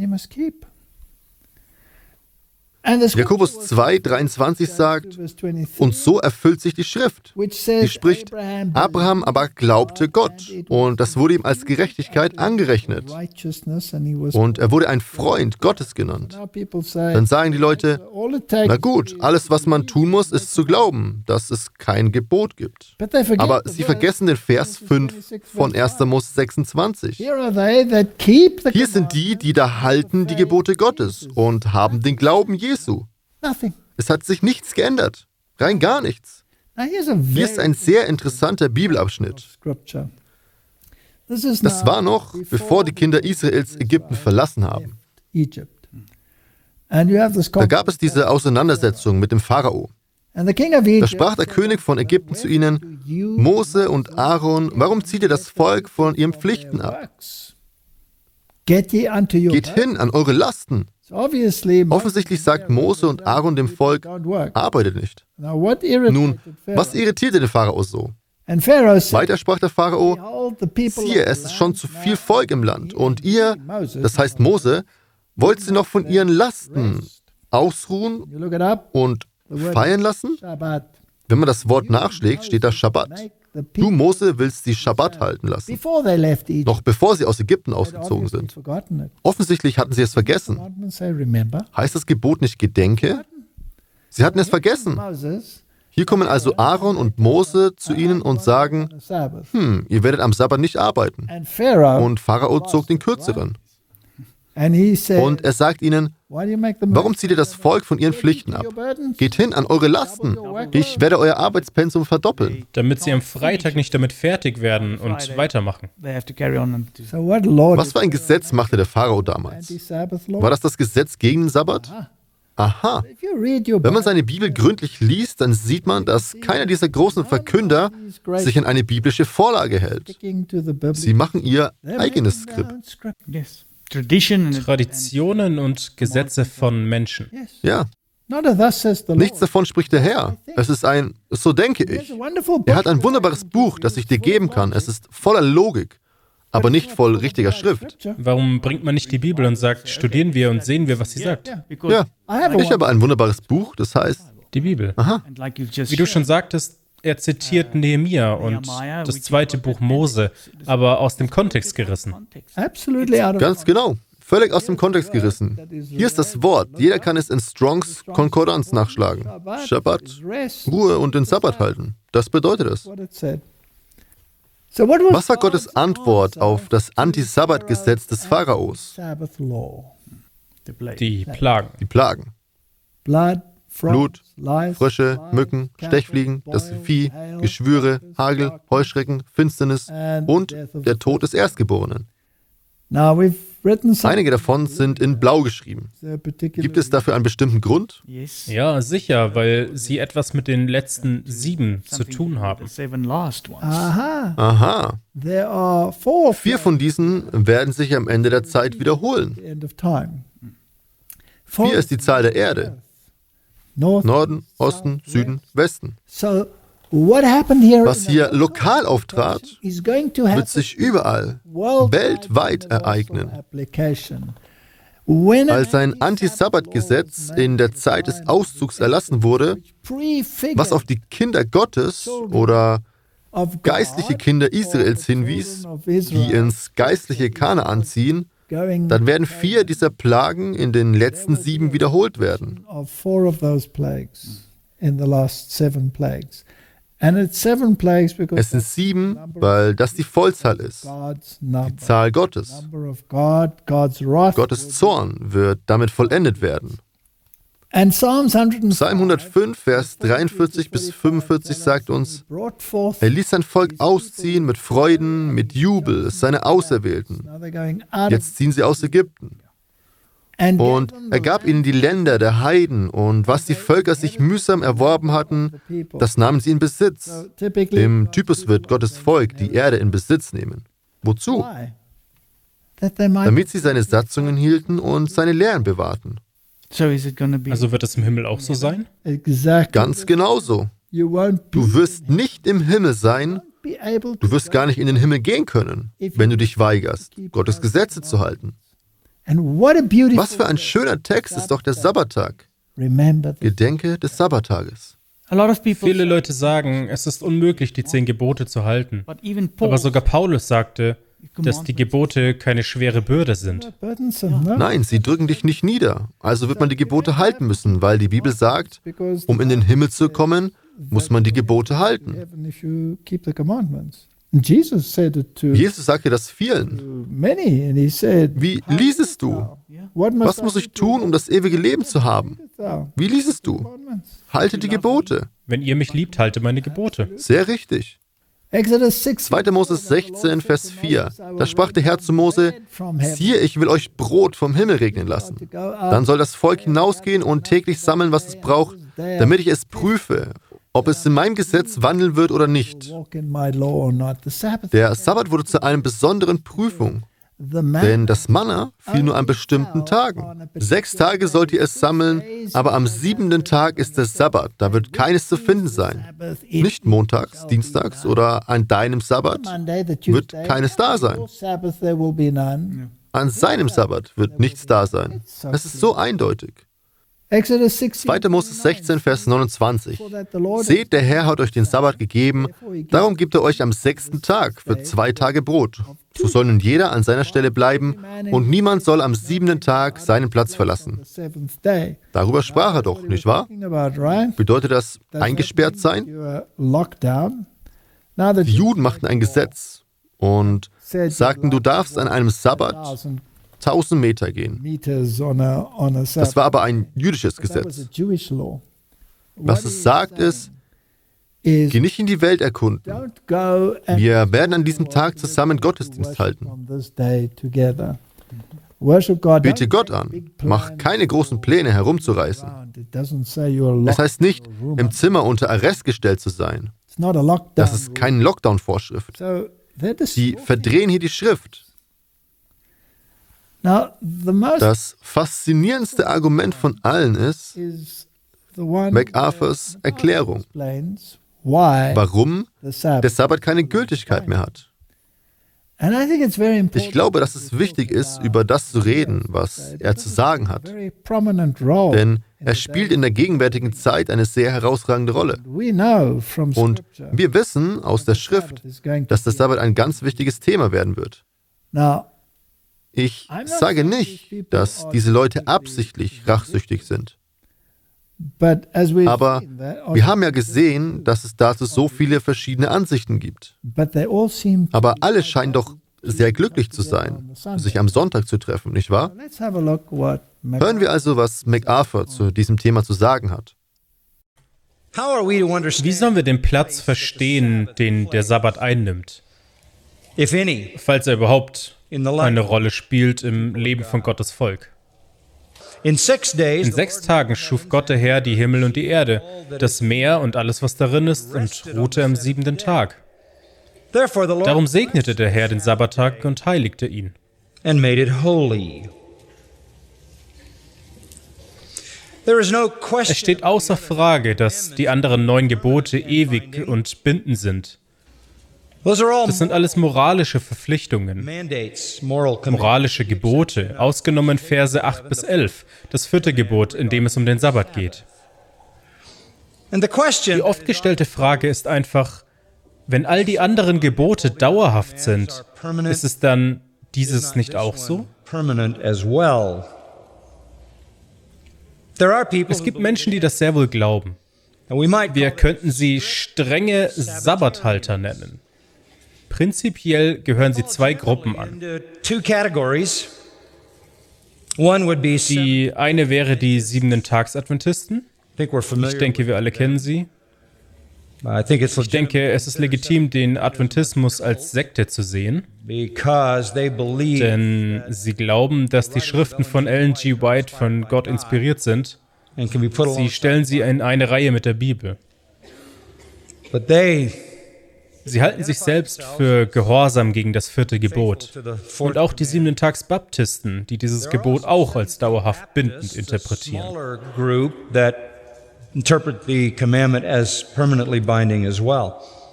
Jakobus 2, 23 sagt, und so erfüllt sich die Schrift, die spricht, Abraham aber glaubte Gott und das wurde ihm als Gerechtigkeit angerechnet und er wurde ein Freund Gottes genannt. Dann sagen die Leute, na gut, alles was man tun muss, ist zu glauben, dass es kein Gebot gibt. Aber sie vergessen den Vers 5 von 1. Mose 26. Hier sind die, die da halten die Gebote Gottes und haben den Glauben Jesu. Es hat sich nichts geändert. Rein gar nichts. Hier ist ein sehr interessanter Bibelabschnitt. Das war noch, bevor die Kinder Israels Ägypten verlassen haben. Da gab es diese Auseinandersetzung mit dem Pharao. Da sprach der König von Ägypten zu ihnen, Mose und Aaron, warum zieht ihr das Volk von ihren Pflichten ab? Geht hin an eure Lasten. Offensichtlich sagt Mose und Aaron dem Volk, arbeitet nicht. Nun, was irritierte den Pharao so? Weiter sprach der Pharao, siehe, es ist schon zu viel Volk im Land und ihr, das heißt Mose, wollt sie noch von ihren Lasten ausruhen und feiern lassen? Wenn man das Wort nachschlägt, steht da Schabbat. Du, Mose, willst sie Schabbat halten lassen, noch bevor sie aus Ägypten ausgezogen sind. Offensichtlich hatten sie es vergessen. Heißt das Gebot nicht Gedenke? Sie hatten es vergessen. Hier kommen also Aaron und Mose zu ihnen und sagen, ihr werdet am Sabbat nicht arbeiten. Und Pharao zog den Kürzeren. Und er sagt ihnen, warum zieht ihr das Volk von ihren Pflichten ab? Geht hin an eure Lasten. Ich werde euer Arbeitspensum verdoppeln. Damit sie am Freitag nicht damit fertig werden und weitermachen. Was für ein Gesetz machte der Pharao damals? War das Gesetz gegen den Sabbat? Aha. Wenn man seine Bibel gründlich liest, dann sieht man, dass keiner dieser großen Verkünder sich an eine biblische Vorlage hält. Sie machen ihr eigenes Skript. Traditionen und Gesetze von Menschen. Ja. Nichts davon spricht der Herr. Es ist so denke ich. Er hat ein wunderbares Buch, das ich dir geben kann. Es ist voller Logik, aber nicht voll richtiger Schrift. Warum bringt man nicht die Bibel und sagt, studieren wir und sehen wir, was sie sagt? Ja, ich habe ein wunderbares Buch, das heißt die Bibel. Aha. Wie du schon sagtest, er zitiert Nehemia und das zweite Buch Mose, aber aus dem Kontext gerissen. Ganz genau. Völlig aus dem Kontext gerissen. Hier ist das Wort. Jeder kann es in Strongs Konkordanz nachschlagen. Schabbat, Ruhe und den Sabbat halten. Das bedeutet es. Was war Gottes Antwort auf das Anti-Sabbat-Gesetz des Pharaos? Die Plagen. Die Plagen. Blut, Frösche, Mücken, Stechfliegen, das Vieh, Geschwüre, Hagel, Heuschrecken, Finsternis und der Tod des Erstgeborenen. Einige davon sind in Blau geschrieben. Gibt es dafür einen bestimmten Grund? Ja, sicher, weil sie etwas mit den letzten 7 zu tun haben. Aha. 4 von diesen werden sich am Ende der Zeit wiederholen. 4 ist die Zahl der Erde. Norden, Osten, Süden, Westen. Was hier lokal auftrat, wird sich überall, weltweit ereignen. Als ein Anti-Sabbat-Gesetz in der Zeit des Auszugs erlassen wurde, was auf die Kinder Gottes oder geistliche Kinder Israels hinwies, die ins geistliche Kanaan ziehen, dann werden 4 dieser Plagen in den letzten 7 wiederholt werden. Es sind 7, weil das die Vollzahl ist, die Zahl Gottes. Gottes Zorn wird damit vollendet werden. Psalm 105, Vers 43 bis 45 sagt uns, er ließ sein Volk ausziehen mit Freuden, mit Jubel, seine Auserwählten. Jetzt ziehen sie aus Ägypten. Und er gab ihnen die Länder der Heiden und was die Völker sich mühsam erworben hatten, das nahmen sie in Besitz. Im Typus wird Gottes Volk die Erde in Besitz nehmen. Wozu? Damit sie seine Satzungen hielten und seine Lehren bewahrten. Also wird es im Himmel auch so sein? Ganz genauso. Du wirst nicht im Himmel sein, du wirst gar nicht in den Himmel gehen können, wenn du dich weigerst, Gottes Gesetze zu halten. Was für ein schöner Text ist doch der Sabbattag. Gedenke des Sabbattages. Viele Leute sagen, es ist unmöglich, die 10 Gebote zu halten. Aber sogar Paulus sagte, dass die Gebote keine schwere Bürde sind. Nein, sie drücken dich nicht nieder. Also wird man die Gebote halten müssen, weil die Bibel sagt, um in den Himmel zu kommen, muss man die Gebote halten. Jesus sagte das vielen. Wie liesest du? Was muss ich tun, um das ewige Leben zu haben? Wie liesest du? Halte die Gebote. Wenn ihr mich liebt, halte meine Gebote. Sehr richtig. 2. Mose 16, Vers 4. Da sprach der Herr zu Mose, siehe, ich will euch Brot vom Himmel regnen lassen. Dann soll das Volk hinausgehen und täglich sammeln, was es braucht, damit ich es prüfe, ob es in meinem Gesetz wandeln wird oder nicht. Der Sabbat wurde zu einer besonderen Prüfung. Denn das Manna fiel nur an bestimmten Tagen. 6 Tage sollt ihr es sammeln, aber am 7. Tag ist der Sabbat, da wird keines zu finden sein. Nicht montags, dienstags oder an deinem Sabbat wird keines da sein. An seinem Sabbat wird nichts da sein. Es ist so eindeutig. 2. Mose 16, Vers 29. Seht, der Herr hat euch den Sabbat gegeben, darum gibt er euch am 6. Tag für 2 Tage Brot. So soll nun jeder an seiner Stelle bleiben und niemand soll am 7. Tag seinen Platz verlassen. Darüber sprach er doch, nicht wahr? Bedeutet das eingesperrt sein? Die Juden machten ein Gesetz und sagten, du darfst an einem Sabbat 1000 Meter gehen. Das war aber ein jüdisches Gesetz. Was es sagt ist, geh nicht in die Welt erkunden. Wir werden an diesem Tag zusammen Gottesdienst halten. Bete Gott an. Mach keine großen Pläne herumzureißen. Es heißt nicht, im Zimmer unter Arrest gestellt zu sein. Das ist keine Lockdown-Vorschrift. Sie verdrehen hier die Schrift. Das faszinierendste Argument von allen ist MacArthurs Erklärung, warum der Sabbat keine Gültigkeit mehr hat. Ich glaube, dass es wichtig ist, über das zu reden, was er zu sagen hat. Denn er spielt in der gegenwärtigen Zeit eine sehr herausragende Rolle. Und wir wissen aus der Schrift, dass der Sabbat ein ganz wichtiges Thema werden wird. Ich sage nicht, dass diese Leute absichtlich rachsüchtig sind. Aber wir haben ja gesehen, dass es dazu so viele verschiedene Ansichten gibt. Aber alle scheinen doch sehr glücklich zu sein, sich am Sonntag zu treffen, nicht wahr? Hören wir also, was MacArthur zu diesem Thema zu sagen hat. Wie sollen wir den Platz verstehen, den der Sabbat einnimmt? Falls er überhaupt eine Rolle spielt im Leben von Gottes Volk. In 6 Tagen schuf Gott der Herr die Himmel und die Erde, das Meer und alles, was darin ist, und ruhte am 7. Tag. Darum segnete der Herr den Sabbattag und heiligte ihn. Es steht außer Frage, dass die anderen 9 Gebote ewig und bindend sind. Das sind alles moralische Verpflichtungen, moralische Gebote, ausgenommen Verse 8 bis 11, das 4. Gebot, in dem es um den Sabbat geht. Die oft gestellte Frage ist einfach, wenn all die anderen Gebote dauerhaft sind, ist es dann dieses nicht auch so? Es gibt Menschen, die das sehr wohl glauben. Wir könnten sie strenge Sabbathalter nennen. Prinzipiell gehören sie 2 Gruppen an. Die eine wäre die 7-Tags-Adventisten. Ich denke, wir alle kennen sie. Ich denke, es ist legitim, den Adventismus als Sekte zu sehen, denn sie glauben, dass die Schriften von Ellen G. White von Gott inspiriert sind. Sie stellen sie in eine Reihe mit der Bibel. Sie halten sich selbst für gehorsam gegen das 4. Gebot. Und auch die 7-Tags-Baptisten, die dieses Gebot auch als dauerhaft bindend interpretieren. Interpret the commandment as permanently binding as well.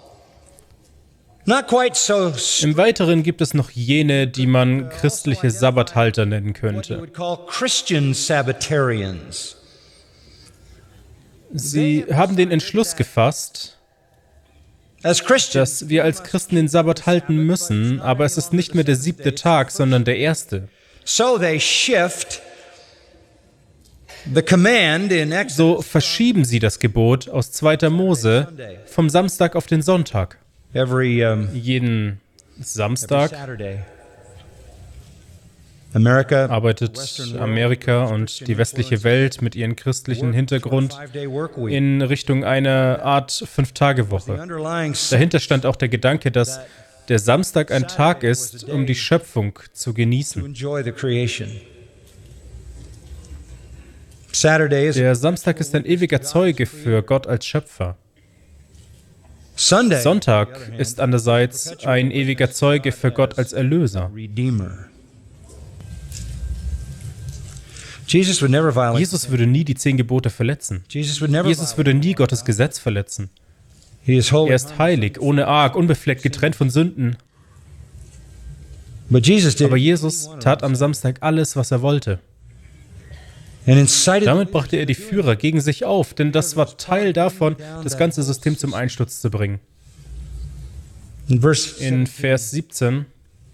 Not quite so. Im Weiteren gibt es noch jene, die man christliche Sabbathalter nennen könnte. Sie haben den Entschluss gefasst, dass wir als Christen den Sabbat halten müssen, aber es ist nicht mehr der 7. Tag, sondern der 1. So they shift. So verschieben sie das Gebot aus 2. Mose vom Samstag auf den Sonntag. Jeden Samstag arbeitet Amerika und die westliche Welt mit ihrem christlichen Hintergrund in Richtung einer Art 5-Tage-Woche. Dahinter stand auch der Gedanke, dass der Samstag ein Tag ist, um die Schöpfung zu genießen. Der Samstag ist ein ewiger Zeuge für Gott als Schöpfer. Sonntag ist andererseits ein ewiger Zeuge für Gott als Erlöser. Jesus würde nie die 10 Gebote verletzen. Jesus würde nie Gottes Gesetz verletzen. Er ist heilig, ohne Arg, unbefleckt, getrennt von Sünden. Aber Jesus tat am Samstag alles, was er wollte. Damit brachte er die Führer gegen sich auf, denn das war Teil davon, das ganze System zum Einsturz zu bringen. In Vers 17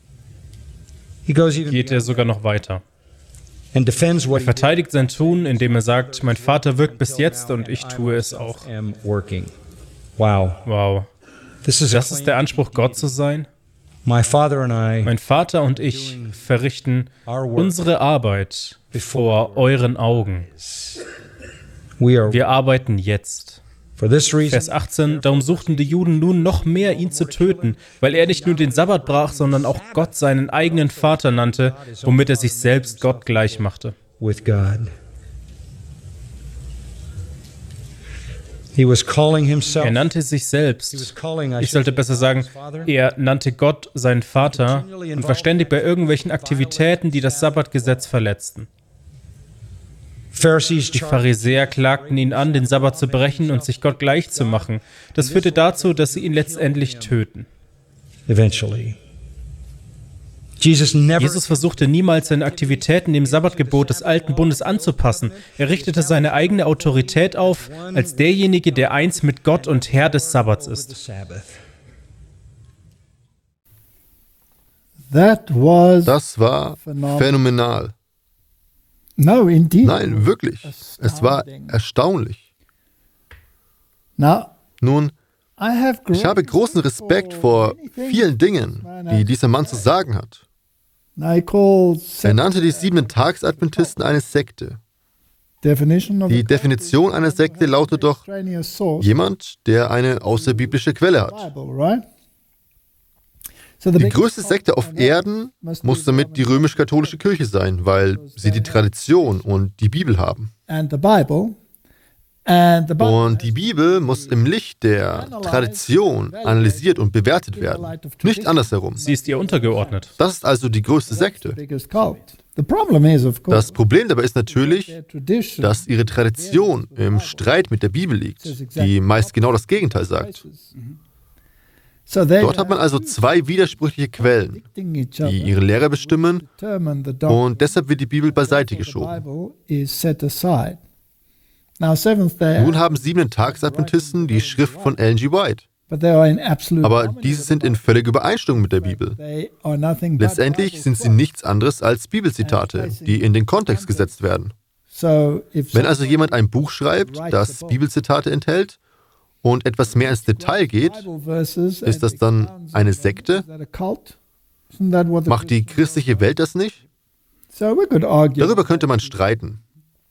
geht er sogar noch weiter. Er verteidigt sein Tun, indem er sagt, mein Vater wirkt bis jetzt und ich tue es auch. Wow. Das ist der Anspruch, Gott zu sein? Mein Vater und ich verrichten unsere Arbeit vor euren Augen. Wir arbeiten jetzt. Vers 18, darum suchten die Juden nun noch mehr, ihn zu töten, weil er nicht nur den Sabbat brach, sondern auch Gott seinen eigenen Vater nannte, womit er sich selbst Gott gleich machte. Er nannte sich selbst, ich sollte besser sagen, er nannte Gott seinen Vater und war ständig bei irgendwelchen Aktivitäten, die das Sabbatgesetz verletzten. Die Pharisäer klagten ihn an, den Sabbat zu brechen und sich Gott gleich zu machen. Das führte dazu, dass sie ihn letztendlich töten. Jesus versuchte niemals, seine Aktivitäten dem Sabbatgebot des Alten Bundes anzupassen. Er richtete seine eigene Autorität auf, als derjenige, der eins mit Gott und Herr des Sabbats ist. Das war phänomenal. Nein, wirklich. Es war erstaunlich. Nun, ich habe großen Respekt vor vielen Dingen, die dieser Mann zu sagen hat. Er nannte die 7-Tags-Adventisten eine Sekte. Die Definition einer Sekte lautet doch jemand, der eine außerbiblische Quelle hat. Die größte Sekte auf Erden muss damit die römisch-katholische Kirche sein, weil sie die Tradition und die Bibel haben. Und die Bibel muss im Licht der Tradition analysiert und bewertet werden, nicht andersherum. Sie ist ihr untergeordnet. Das ist also die größte Sekte. Das Problem dabei ist natürlich, dass ihre Tradition im Streit mit der Bibel liegt, die meist genau das Gegenteil sagt. Dort hat man also 2 widersprüchliche Quellen, die ihre Lehre bestimmen, und deshalb wird die Bibel beiseite geschoben. Nun haben 7-Tags-Adventisten die Schrift von Ellen G. White. Aber diese sind in völliger Übereinstimmung mit der Bibel. Letztendlich sind sie nichts anderes als Bibelzitate, die in den Kontext gesetzt werden. Wenn also jemand ein Buch schreibt, das Bibelzitate enthält und etwas mehr ins Detail geht, ist das dann eine Sekte? Macht die christliche Welt das nicht? Darüber könnte man streiten.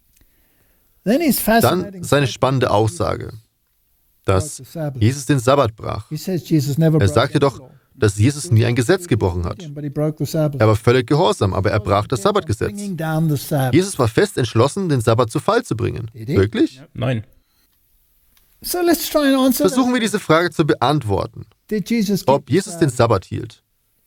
Dann seine spannende Aussage, dass Jesus den Sabbat brach. Er sagte doch, dass Jesus nie ein Gesetz gebrochen hat. Er war völlig gehorsam, aber er brach das Sabbatgesetz. Jesus war fest entschlossen, den Sabbat zu Fall zu bringen. Wirklich? Nein. Versuchen wir diese Frage zu beantworten, ob Jesus den Sabbat hielt.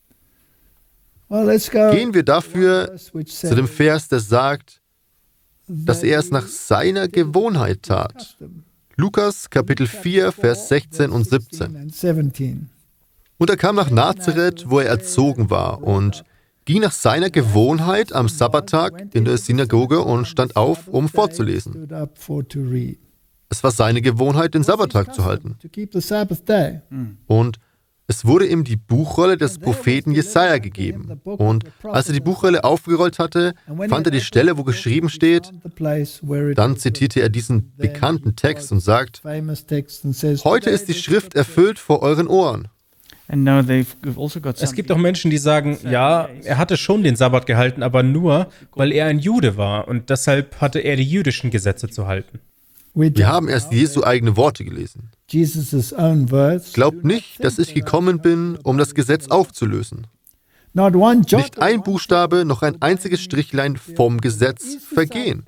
Gehen wir dafür zu dem Vers, der sagt, dass er es nach seiner Gewohnheit tat. Lukas Kapitel 4, Vers 16 und 17. Und er kam nach Nazareth, wo er erzogen war, und ging nach seiner Gewohnheit am Sabbattag in der Synagoge und stand auf, um vorzulesen. Es war seine Gewohnheit, den Sabbattag zu halten. Und es wurde ihm die Buchrolle des Propheten Jesaja gegeben. Und als er die Buchrolle aufgerollt hatte, fand er die Stelle, wo geschrieben steht. Dann zitierte er diesen bekannten Text und sagt, heute ist die Schrift erfüllt vor euren Ohren. Es gibt auch Menschen, die sagen, ja, er hatte schon den Sabbat gehalten, aber nur, weil er ein Jude war und deshalb hatte er die jüdischen Gesetze zu halten. Wir haben erst Jesu eigene Worte gelesen. Glaubt nicht, dass ich gekommen bin, um das Gesetz aufzulösen. Nicht ein Buchstabe, noch ein einziges Strichlein vom Gesetz vergehen.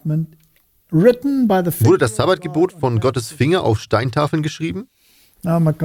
Wurde das Sabbatgebot von Gottes Finger auf Steintafeln geschrieben?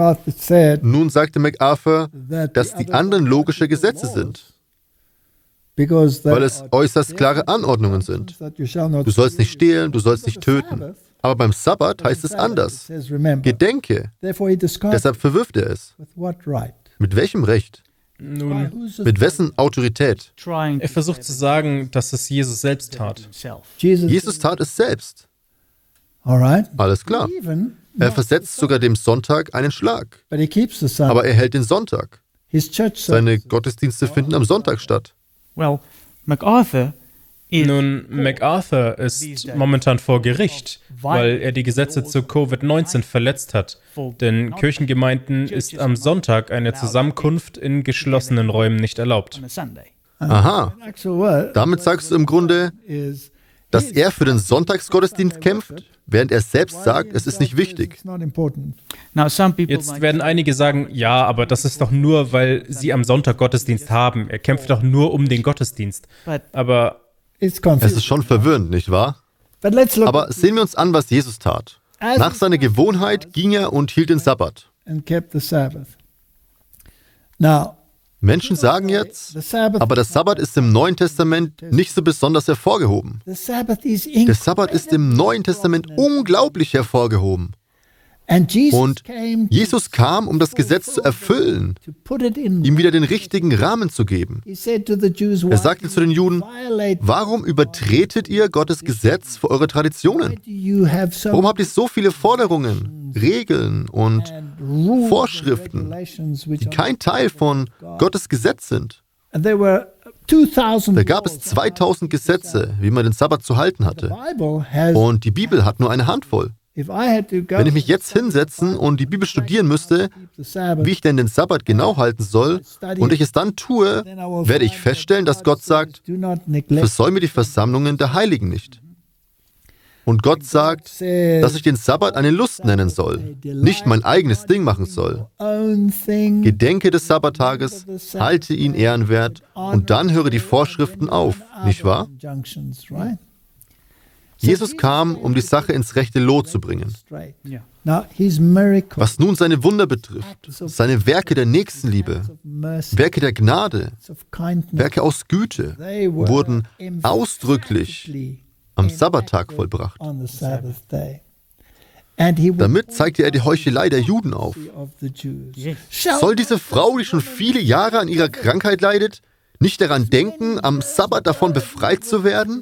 Nun sagte MacArthur, dass die anderen logische Gesetze sind. weil es äußerst klare Anordnungen sind. Du sollst nicht stehlen, du sollst nicht töten. Aber beim Sabbat heißt es anders. Gedenke. Deshalb verwirft er es. Mit welchem Recht? Nun, Mit wessen Autorität? er versucht zu sagen, dass es Jesus selbst tat. Jesus tat es selbst. Alles klar. Er versetzt sogar dem Sonntag einen Schlag. Aber er hält den Sonntag. Seine Gottesdienste finden am Sonntag statt. Well, MacArthur Nun, MacArthur ist momentan vor Gericht, weil er die Gesetze zu Covid-19 verletzt hat. Denn Kirchengemeinden ist am Sonntag eine Zusammenkunft in geschlossenen Räumen nicht erlaubt. Aha. Damit sagst du im Grunde, dass er für den Sonntagsgottesdienst kämpft, während er selbst sagt, es ist nicht wichtig. Jetzt werden einige sagen, ja, aber das ist doch nur, weil sie am Sonntag Gottesdienst haben. Er kämpft doch nur um den Gottesdienst. Aber es ist schon verwirrend, nicht wahr? Aber sehen wir uns an, was Jesus tat. Nach seiner Gewohnheit ging er und hielt den Sabbat. Menschen sagen jetzt, aber der Sabbat ist im Neuen Testament nicht so besonders hervorgehoben. Der Sabbat ist im Neuen Testament unglaublich hervorgehoben. Und Jesus kam, um das Gesetz zu erfüllen, ihm wieder den richtigen Rahmen zu geben. Er sagte zu den Juden, warum übertretet ihr Gottes Gesetz für eure Traditionen? Warum habt ihr so viele Forderungen, Regeln und Vorschriften, die kein Teil von Gottes Gesetz sind? Da gab es 2000 Gesetze, wie man den Sabbat zu halten hatte. Und die Bibel hat nur eine Handvoll. Wenn ich mich jetzt hinsetzen und die Bibel studieren müsste, wie ich denn den Sabbat genau halten soll, und ich es dann tue, werde ich feststellen, dass Gott sagt, versäume die Versammlungen der Heiligen nicht. Und Gott sagt, dass ich den Sabbat eine Lust nennen soll, nicht mein eigenes Ding machen soll. Gedenke des Sabbattages, halte ihn ehrenwert und dann höre die Vorschriften auf, nicht wahr? Jesus kam, um die Sache ins rechte Lot zu bringen. Was nun seine Wunder betrifft, seine Werke der Nächstenliebe, Werke der Gnade, Werke aus Güte, wurden ausdrücklich am Sabbattag vollbracht. Damit zeigte er die Heuchelei der Juden auf. Soll diese Frau, die schon viele Jahre an ihrer Krankheit leidet, nicht daran denken, am Sabbat davon befreit zu werden?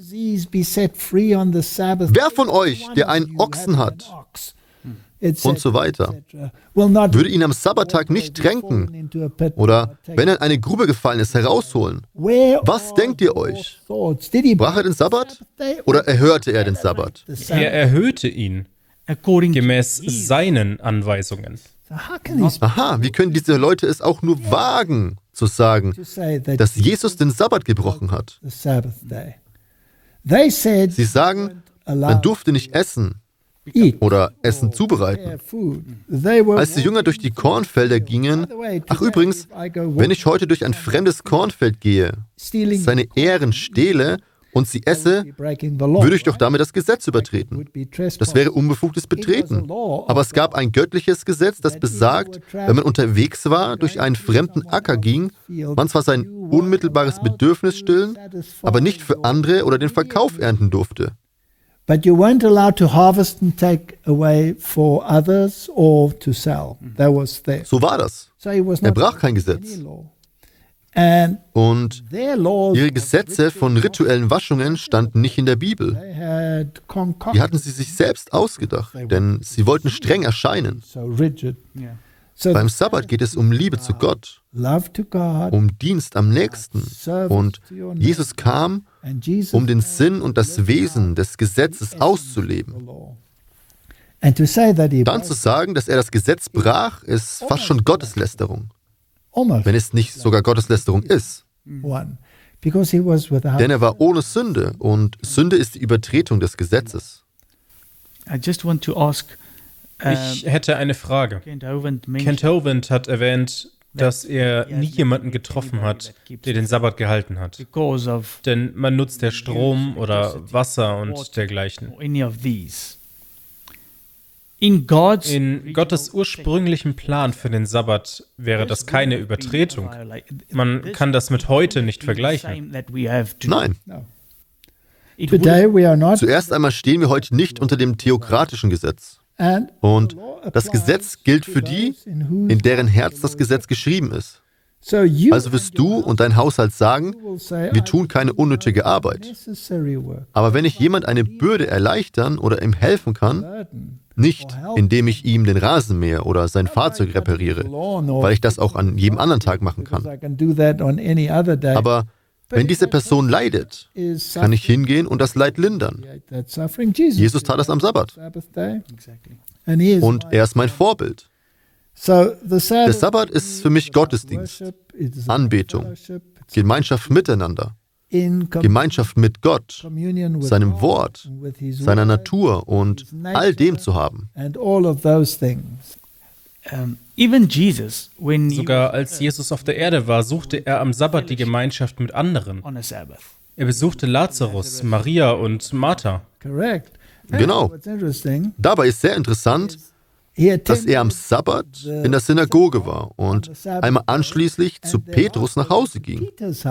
Wer von euch, der einen Ochsen hat, und so weiter, würde ihn am Sabbattag nicht tränken oder, wenn er in eine Grube gefallen ist, herausholen? Was denkt ihr euch? Brach er den Sabbat oder erhöhte er den Sabbat? er erhöhte ihn gemäß seinen Anweisungen. Aha, wie können diese Leute es auch nur wagen, zu sagen, dass Jesus den Sabbat gebrochen hat? Sie sagen, man durfte nicht essen oder Essen zubereiten. Als die Jünger durch die Kornfelder gingen, ach übrigens, wenn ich heute durch ein fremdes Kornfeld gehe, seine Ähren stehle und sie esse, würde ich doch damit das Gesetz übertreten. Das wäre unbefugtes Betreten. Aber es gab ein göttliches Gesetz, das besagt, wenn man unterwegs war, durch einen fremden Acker ging, man zwar sein unmittelbares Bedürfnis stillen, aber nicht für andere oder den Verkauf ernten durfte. But you weren't allowed to harvest and take away for others or to sell. That was there. So war das. Er brach kein Gesetz. Und ihre Gesetze von rituellen Waschungen standen nicht in der Bibel. Die hatten sie sich selbst ausgedacht, denn sie wollten streng erscheinen. Beim Sabbat geht es um Liebe zu Gott, um Dienst am Nächsten. Und Jesus kam, um den Sinn und das Wesen des Gesetzes auszuleben. Dann zu sagen, dass er das Gesetz brach, ist fast schon Gotteslästerung. Wenn es nicht sogar Gotteslästerung ist. Denn er war ohne Sünde und Sünde ist die Übertretung des Gesetzes. Ich hätte eine Frage. Kent Hovind hat erwähnt, dass er nie jemanden getroffen hat, der den Sabbat gehalten hat. Denn man nutzt ja Strom oder Wasser und dergleichen. In Gottes ursprünglichem Plan für den Sabbat wäre das keine Übertretung. Man kann das mit heute nicht vergleichen. Nein. Zuerst einmal stehen wir heute nicht unter dem theokratischen Gesetz. Und das Gesetz gilt für die, in deren Herz das Gesetz geschrieben ist. Also wirst du und dein Haushalt sagen, wir tun keine unnötige Arbeit. Aber wenn ich jemand eine Bürde erleichtern oder ihm helfen kann, nicht indem ich ihm den Rasen mähe oder sein Fahrzeug repariere, weil ich das auch an jedem anderen Tag machen kann. Aber wenn diese Person leidet, kann ich hingehen und das Leid lindern. Jesus tat das am Sabbat. Und er ist mein Vorbild. Der Sabbat ist für mich Gottesdienst, Anbetung, Gemeinschaft miteinander, Gemeinschaft mit Gott, seinem Wort, seiner Natur und all dem zu haben. Sogar als Jesus auf der Erde war, suchte er am Sabbat die Gemeinschaft mit anderen. Er besuchte Lazarus, Maria und Martha. Genau. Dabei ist sehr interessant, dass er am Sabbat in der Synagoge war und einmal anschließend zu Petrus nach Hause ging.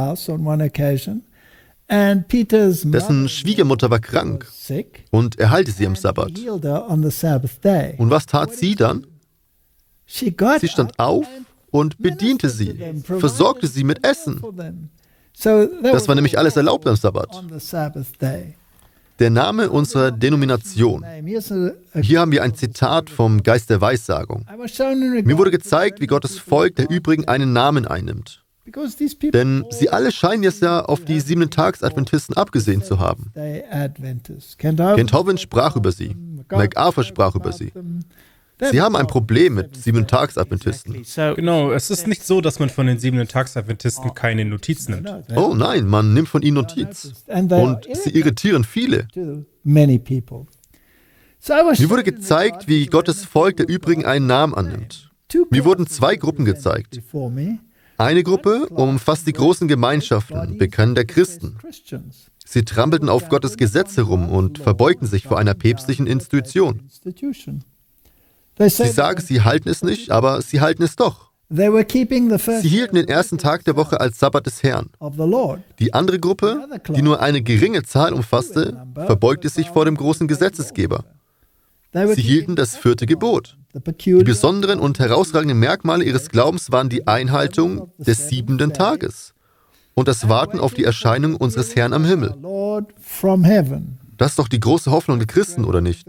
Dessen Schwiegermutter war krank und er heilte sie am Sabbat. Und was tat sie dann? Sie stand auf und bediente sie, versorgte sie mit Essen. Das war nämlich alles erlaubt am Sabbat. Der Name unserer Denomination. Hier haben wir ein Zitat vom Geist der Weissagung. Mir wurde gezeigt, wie Gottes Volk der übrigen einen Namen einnimmt. Denn sie alle scheinen jetzt ja auf die 7-Tags-Adventisten abgesehen zu haben. Kent Hovind sprach über sie. MacArthur sprach über sie. Sie haben ein Problem mit 7-Tags-Adventisten. Genau, es ist nicht so, dass man von den 7-Tags-Adventisten keine Notiz nimmt. Oh nein, man nimmt von ihnen Notiz. Und sie irritieren viele. Mir wurde gezeigt, wie Gottes Volk der übrigen einen Namen annimmt. Mir wurden 2 Gruppen gezeigt. Eine Gruppe umfasst die großen Gemeinschaften bekannter Christen. Sie trampelten auf Gottes Gesetz herum und verbeugten sich vor einer päpstlichen Institution. Sie sagen, sie halten es nicht, aber sie halten es doch. Sie hielten den ersten Tag der Woche als Sabbat des Herrn. Die andere Gruppe, die nur eine geringe Zahl umfasste, verbeugte sich vor dem großen Gesetzesgeber. Sie hielten das 4. Gebot. Die besonderen und herausragenden Merkmale ihres Glaubens waren die Einhaltung des 7. Tages und das Warten auf die Erscheinung unseres Herrn am Himmel. Das ist doch die große Hoffnung der Christen, oder nicht?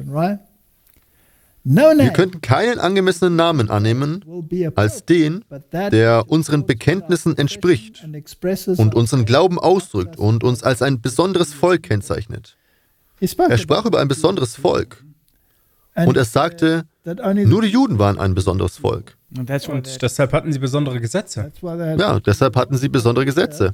Wir könnten keinen angemessenen Namen annehmen als den, der unseren Bekenntnissen entspricht und unseren Glauben ausdrückt und uns als ein besonderes Volk kennzeichnet. Er sprach über ein besonderes Volk und er sagte, nur die Juden waren ein besonderes Volk. Und deshalb hatten sie besondere Gesetze. Ja, deshalb hatten sie besondere Gesetze.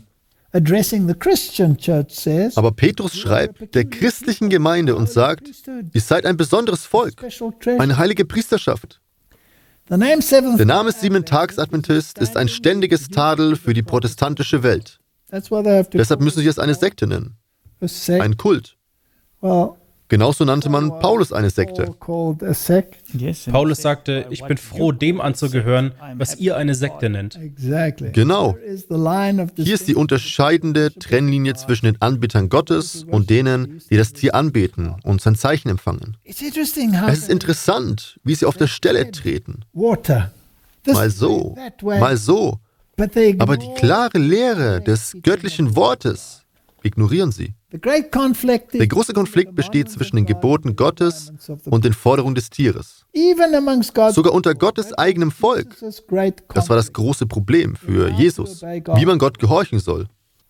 Aber Petrus schreibt der christlichen Gemeinde und sagt, ihr seid ein besonderes Volk, eine heilige Priesterschaft. Der Name 7-Tags-Adventist ist ein ständiges Tadel für die protestantische Welt. Deshalb müssen sie es eine Sekte nennen. Ein Kult. Genauso nannte man Paulus eine Sekte. Paulus sagte, ich bin froh, dem anzugehören, was ihr eine Sekte nennt. Genau. Hier ist die unterscheidende Trennlinie zwischen den Anbetern Gottes und denen, die das Tier anbeten und sein Zeichen empfangen. Es ist interessant, wie sie auf der Stelle treten. Mal so, mal so. Aber die klare Lehre des göttlichen Wortes ignorieren sie. Der große Konflikt besteht zwischen den Geboten Gottes und den Forderungen des Tieres. Sogar unter Gottes eigenem Volk. Das war das große Problem für Jesus, wie man Gott gehorchen soll.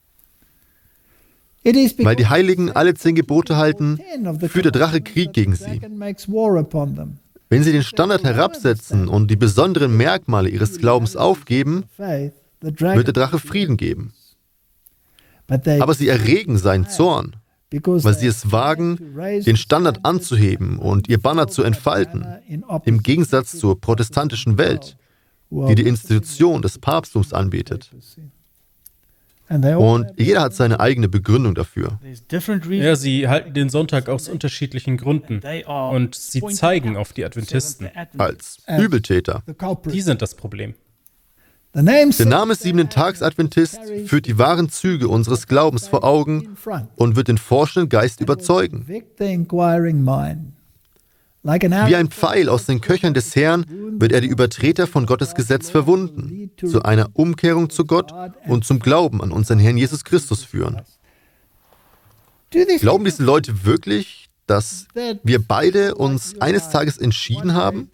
Weil die Heiligen alle 10 Gebote halten, führt der Drache Krieg gegen sie. Wenn sie den Standard herabsetzen und die besonderen Merkmale ihres Glaubens aufgeben, wird der Drache Frieden geben. Aber sie erregen seinen Zorn, weil sie es wagen, den Standard anzuheben und ihr Banner zu entfalten, im Gegensatz zur protestantischen Welt, die die Institution des Papsttums anbetet. Und jeder hat seine eigene Begründung dafür. Ja, sie halten den Sonntag aus unterschiedlichen Gründen. Und sie zeigen auf die Adventisten Als Übeltäter. Die sind das Problem. Der Name Siebenten-Tags-Adventist führt die wahren Züge unseres Glaubens vor Augen und wird den forschenden Geist überzeugen. Wie ein Pfeil aus den Köchern des Herrn wird er die Übertreter von Gottes Gesetz verwunden, zu einer Umkehrung zu Gott und zum Glauben an unseren Herrn Jesus Christus führen. Glauben diese Leute wirklich, dass wir beide uns eines Tages entschieden haben?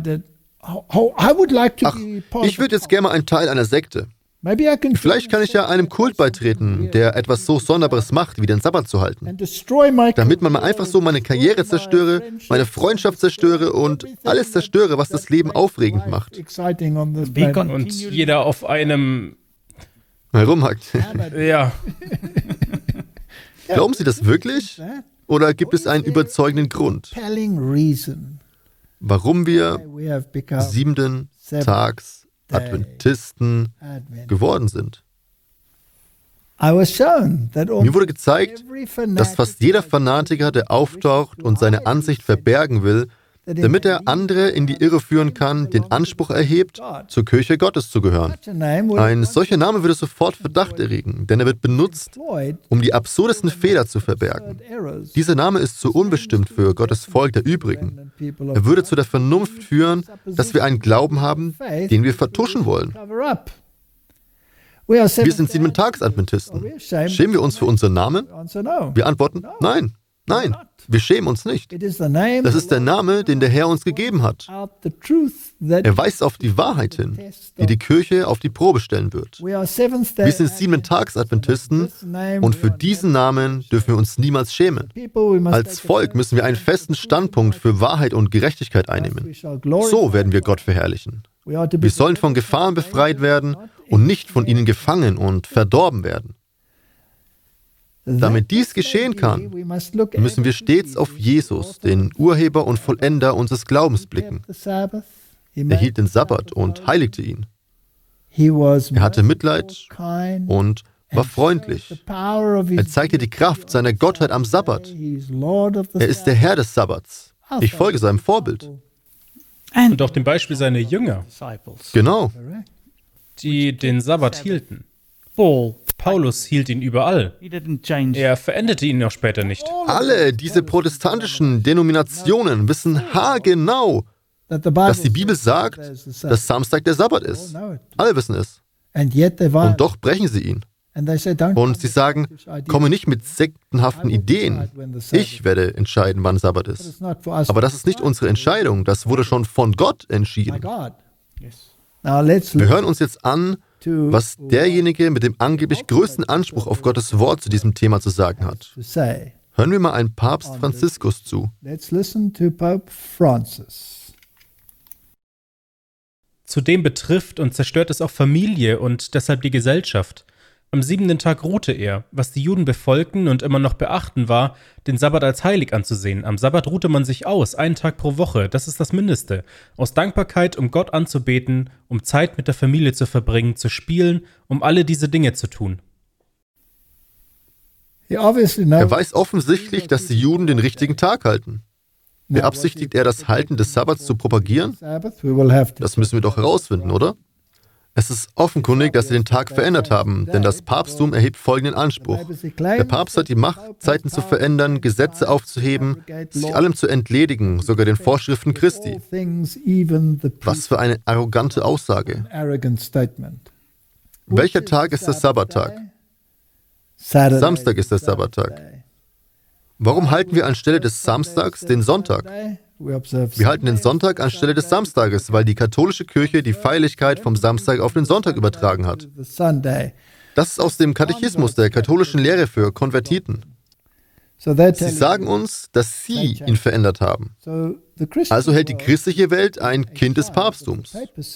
Ach, ich würde jetzt gerne mal ein Teil einer Sekte. Vielleicht kann ich ja einem Kult beitreten, der etwas so Sonderbares macht, wie den Sabbat zu halten. Damit man mal einfach so meine Karriere zerstöre, meine Freundschaft zerstöre und alles zerstöre, was das Leben aufregend macht. Und jeder auf einem herumhackt. Ja. Glauben Sie das wirklich? Oder gibt es einen überzeugenden Grund, warum wir Siebenten-Tags-Adventisten geworden sind? Mir wurde gezeigt, dass fast jeder Fanatiker, der auftaucht und seine Ansicht verbergen will, damit er andere in die Irre führen kann, den Anspruch erhebt, zur Kirche Gottes zu gehören. Ein solcher Name würde sofort Verdacht erregen, denn er wird benutzt, um die absurdesten Fehler zu verbergen. Dieser Name ist zu unbestimmt für Gottes Volk der Übrigen. Er würde zu der Vernunft führen, dass wir einen Glauben haben, den wir vertuschen wollen. Wir sind Siebenten-Tags-Adventisten. Schämen wir uns für unseren Namen? Wir antworten, nein. Nein, wir schämen uns nicht. Das ist der Name, den der Herr uns gegeben hat. Er weist auf die Wahrheit hin, die die Kirche auf die Probe stellen wird. Wir sind Siebenten-Tags-Adventisten und für diesen Namen dürfen wir uns niemals schämen. Als Volk müssen wir einen festen Standpunkt für Wahrheit und Gerechtigkeit einnehmen. So werden wir Gott verherrlichen. Wir sollen von Gefahren befreit werden und nicht von ihnen gefangen und verdorben werden. Damit dies geschehen kann, müssen wir stets auf Jesus, den Urheber und Vollender unseres Glaubens, blicken. Er hielt den Sabbat und heiligte ihn. Er hatte Mitleid und war freundlich. Er zeigte die Kraft seiner Gottheit am Sabbat. Er ist der Herr des Sabbats. Ich folge seinem Vorbild. Und auch dem Beispiel seiner Jünger. Genau. Die den Sabbat hielten. Paulus hielt ihn überall. Er veränderte ihn auch später nicht. Alle diese protestantischen Denominationen wissen haargenau, dass die Bibel sagt, dass Samstag der Sabbat ist. Alle wissen es. Und doch brechen sie ihn. Und sie sagen, komme nicht mit sektenhaften Ideen. Ich werde entscheiden, wann Sabbat ist. Aber das ist nicht unsere Entscheidung. Das wurde schon von Gott entschieden. Wir hören uns jetzt an, was derjenige mit dem angeblich größten Anspruch auf Gottes Wort zu diesem Thema zu sagen hat. Hören wir mal einen Papst Franziskus zu. Zudem betrifft und zerstört es auch Familie und deshalb die Gesellschaft. Am 7. Tag ruhte er, was die Juden befolgten und immer noch beachten war, den Sabbat als heilig anzusehen. Am Sabbat ruhte man sich aus, einen Tag pro Woche, das ist das Mindeste. Aus Dankbarkeit, um Gott anzubeten, um Zeit mit der Familie zu verbringen, zu spielen, um alle diese Dinge zu tun. Er weiß offensichtlich, dass die Juden den richtigen Tag halten. Beabsichtigt er, das Halten des Sabbats zu propagieren? Das müssen wir doch herausfinden, oder? Es ist offenkundig, dass sie den Tag verändert haben, denn das Papsttum erhebt folgenden Anspruch. Der Papst hat die Macht, Zeiten zu verändern, Gesetze aufzuheben, sich allem zu entledigen, sogar den Vorschriften Christi. Was für eine arrogante Aussage. Welcher Tag ist der Sabbattag? Samstag ist der Sabbattag. Warum halten wir anstelle des Samstags den Sonntag? Wir halten den Sonntag anstelle des Samstages, weil die katholische Kirche die Feierlichkeit vom Samstag auf den Sonntag übertragen hat. Das ist aus dem Katechismus der katholischen Lehre für Konvertiten. Sie sagen uns, dass sie ihn verändert haben. Also hält die christliche Welt ein Kind des Papsttums.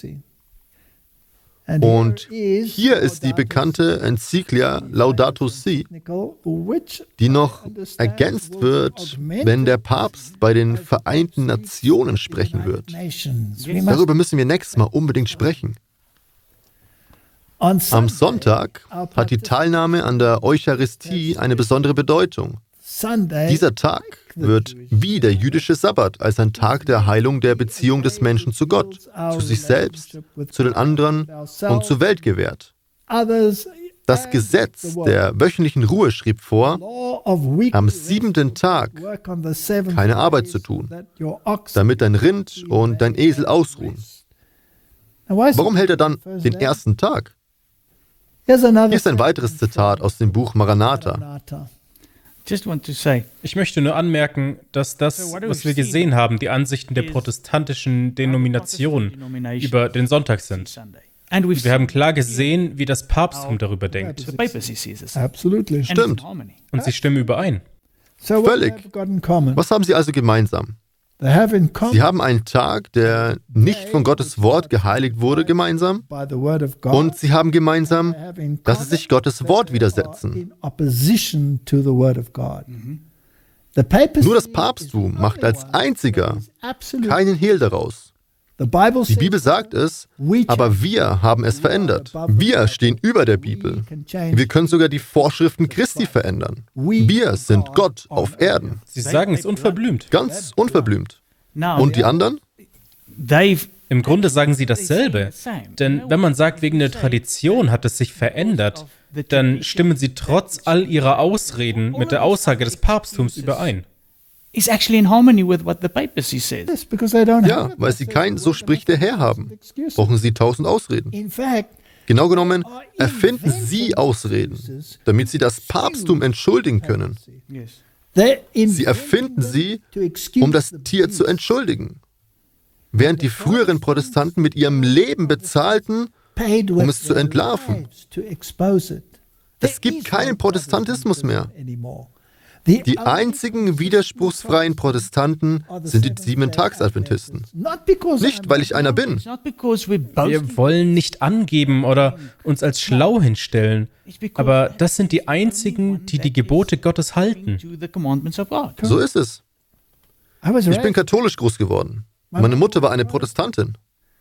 Und hier ist die bekannte Enzyklia Laudato Si, die noch ergänzt wird, wenn der Papst bei den Vereinten Nationen sprechen wird. Darüber müssen wir nächstes Mal unbedingt sprechen. Am Sonntag hat die Teilnahme an der Eucharistie eine besondere Bedeutung. Dieser Tag wird wie der jüdische Sabbat als ein Tag der Heilung der Beziehung des Menschen zu Gott, zu sich selbst, zu den anderen und zur Welt gewährt. Das Gesetz der wöchentlichen Ruhe schrieb vor, am 7. Tag keine Arbeit zu tun, damit dein Rind und dein Esel ausruhen. Warum hält er dann den ersten Tag? Hier ist ein weiteres Zitat aus dem Buch Maranatha. Ich möchte nur anmerken, dass das, was wir gesehen haben, die Ansichten der protestantischen Denomination über den Sonntag sind. Wir haben klar gesehen, wie das Papsttum darüber denkt. Stimmt. Und sie stimmen überein. Völlig. Was haben sie also gemeinsam? Sie haben einen Tag, der nicht von Gottes Wort geheiligt wurde, gemeinsam. Und sie haben gemeinsam, dass sie sich Gottes Wort widersetzen. Nur das Papsttum macht als einziger keinen Hehl daraus. Die Bibel sagt es, aber wir haben es verändert. Wir stehen über der Bibel. Wir können sogar die Vorschriften Christi verändern. Wir sind Gott auf Erden. Sie sagen es unverblümt. Ganz unverblümt. Und die anderen? Im Grunde sagen sie dasselbe. Denn wenn man sagt, wegen der Tradition hat es sich verändert, dann stimmen sie trotz all ihrer Ausreden mit der Aussage des Papsttums überein. Is actually in harmony with what the papacy says. Ja, weil sie kein "So spricht der Herr" haben, brauchen sie 1000 Ausreden. Genau genommen erfinden sie Ausreden, damit sie das Papsttum entschuldigen können. Sie erfinden sie, um das Tier zu entschuldigen. Während die früheren Protestanten mit ihrem Leben bezahlten, um es zu entlarven. Es gibt keinen Protestantismus mehr. Die einzigen widerspruchsfreien Protestanten sind die 7-Tags-Adventisten. Nicht, weil ich einer bin. Wir wollen nicht angeben oder uns als schlau hinstellen, aber das sind die einzigen, die die Gebote Gottes halten. So ist es. Ich bin katholisch groß geworden. Meine Mutter war eine Protestantin.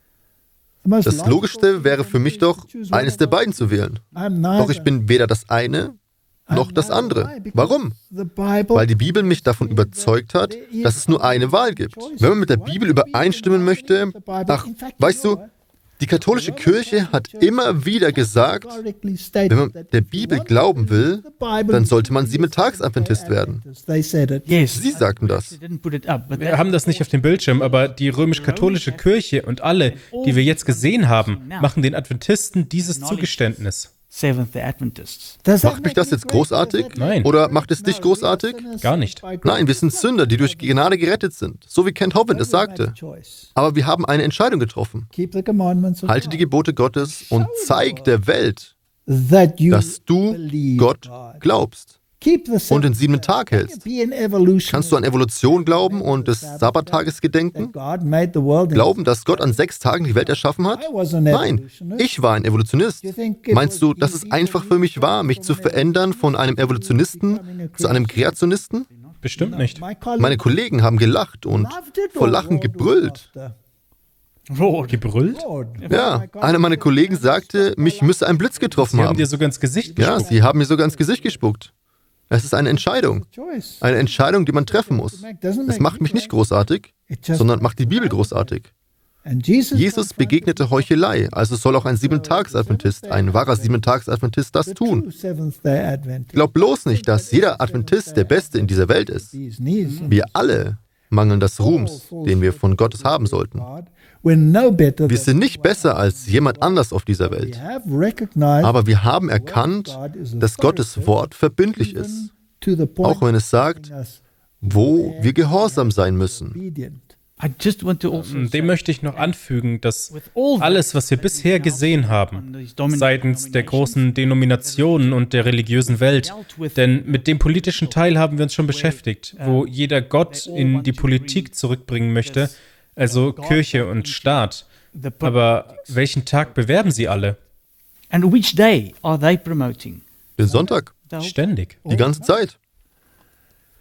Das Logischste wäre für mich doch, eines der beiden zu wählen. Doch ich bin weder das eine noch das andere. Warum? Weil die Bibel mich davon überzeugt hat, dass es nur eine Wahl gibt. Wenn man mit der Bibel übereinstimmen möchte, weißt du, die katholische Kirche hat immer wieder gesagt, wenn man der Bibel glauben will, dann sollte man 7-Tags-Adventist werden. Sie sagten das. Wir haben das nicht auf dem Bildschirm, aber die römisch-katholische Kirche und alle, die wir jetzt gesehen haben, machen den Adventisten dieses Zugeständnis. Macht mich das jetzt großartig? Nein. Oder macht es dich großartig? Gar nicht. Nein, wir sind Sünder, die durch Gnade gerettet sind. So wie Kent Hovind es sagte. Aber wir haben eine Entscheidung getroffen. Halte die Gebote Gottes und zeig der Welt, dass du Gott glaubst und den 7. Tag hältst. Kannst du an Evolution glauben und des Sabbattages gedenken? Glauben, dass Gott an 6 Tagen die Welt erschaffen hat? Nein, ich war ein Evolutionist. Meinst du, dass es einfach für mich war, mich zu verändern von einem Evolutionisten zu einem Kreationisten? Bestimmt nicht. Meine Kollegen haben gelacht und vor Lachen gebrüllt. Gebrüllt? Ja, einer meiner Kollegen sagte, mich müsse ein Blitz getroffen haben. Sie haben dir sogar ins Gesicht gespuckt. Ja, sie haben mir sogar ins Gesicht gespuckt. Es ist eine Entscheidung. Eine Entscheidung, die man treffen muss. Es macht mich nicht großartig, sondern macht die Bibel großartig. Jesus begegnete Heuchelei, also soll auch ein 7-Tags-Adventist, ein wahrer 7-Tags-Adventist das tun. Glaub bloß nicht, dass jeder Adventist der Beste in dieser Welt ist. Wir alle mangeln des Ruhms, den wir von Gottes haben sollten. Wir sind nicht besser als jemand anders auf dieser Welt. Aber wir haben erkannt, dass Gottes Wort verbindlich ist. Auch wenn es sagt, wo wir gehorsam sein müssen. Dem möchte ich noch anfügen, dass alles, was wir bisher gesehen haben, seitens der großen Denominationen und der religiösen Welt, denn mit dem politischen Teil haben wir uns schon beschäftigt, wo jeder Gott in die Politik zurückbringen möchte, also Kirche und Staat. Aber welchen Tag bewerben sie alle? Den Sonntag. Ständig. Die ganze Zeit.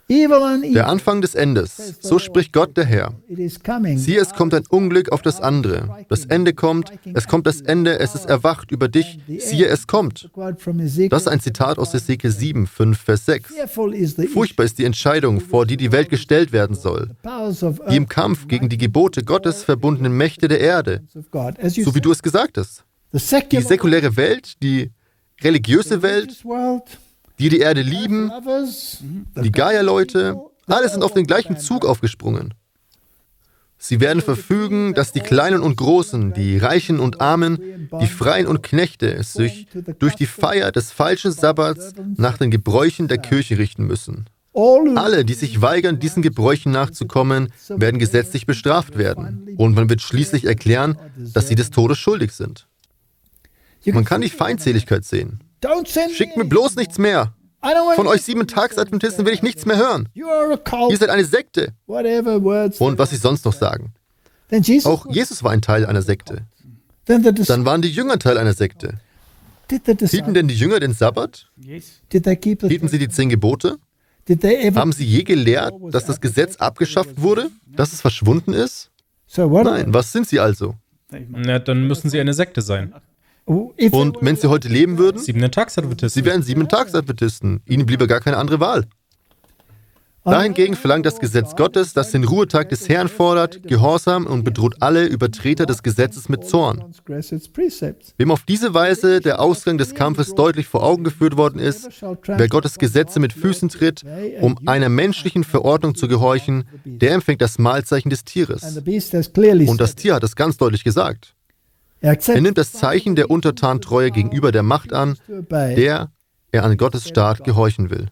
Der Anfang des Endes, so spricht Gott der Herr. Siehe, es kommt ein Unglück auf das andere. Das Ende kommt, es kommt das Ende, es ist erwacht über dich. Siehe, es kommt. Das ist ein Zitat aus Hesekiel 7, 5, Vers 6. Furchtbar ist die Entscheidung, vor die die Welt gestellt werden soll. Die im Kampf gegen die Gebote Gottes verbundenen Mächte der Erde. So wie du es gesagt hast. Die säkuläre Welt, die religiöse Welt, die Erde lieben, die Gaia-Leute, alle sind auf den gleichen Zug aufgesprungen. Sie werden verfügen, dass die Kleinen und Großen, die Reichen und Armen, die Freien und Knechte sich durch die Feier des falschen Sabbats nach den Gebräuchen der Kirche richten müssen. Alle, die sich weigern, diesen Gebräuchen nachzukommen, werden gesetzlich bestraft werden. Und man wird schließlich erklären, dass sie des Todes schuldig sind. Man kann die Feindseligkeit sehen. Schickt mir bloß nichts mehr. Von euch 7-Tags-Adventisten will ich nichts mehr hören. Ihr seid eine Sekte. Und was sie sonst noch sagen. Auch Jesus war ein Teil einer Sekte. Dann waren die Jünger Teil einer Sekte. Hielten denn die Jünger den Sabbat? Hielten sie die 10 Gebote? Haben sie je gelehrt, dass das Gesetz abgeschafft wurde? Dass es verschwunden ist? Nein, was sind sie also? Na, dann müssen sie eine Sekte sein. Und wenn sie heute leben würden? 7-Tags-Adventisten. Sie wären 7-Tags-Adventisten. Ihnen bliebe gar keine andere Wahl. Dahingegen verlangt das Gesetz Gottes, das den Ruhetag des Herrn fordert, Gehorsam und bedroht alle Übertreter des Gesetzes mit Zorn. Wem auf diese Weise der Ausgang des Kampfes deutlich vor Augen geführt worden ist, wer Gottes Gesetze mit Füßen tritt, um einer menschlichen Verordnung zu gehorchen, der empfängt das Mahlzeichen des Tieres. Und das Tier hat es ganz deutlich gesagt. Er nimmt das Zeichen der Untertantreue gegenüber der Macht an, der er an Gottes Staat gehorchen will.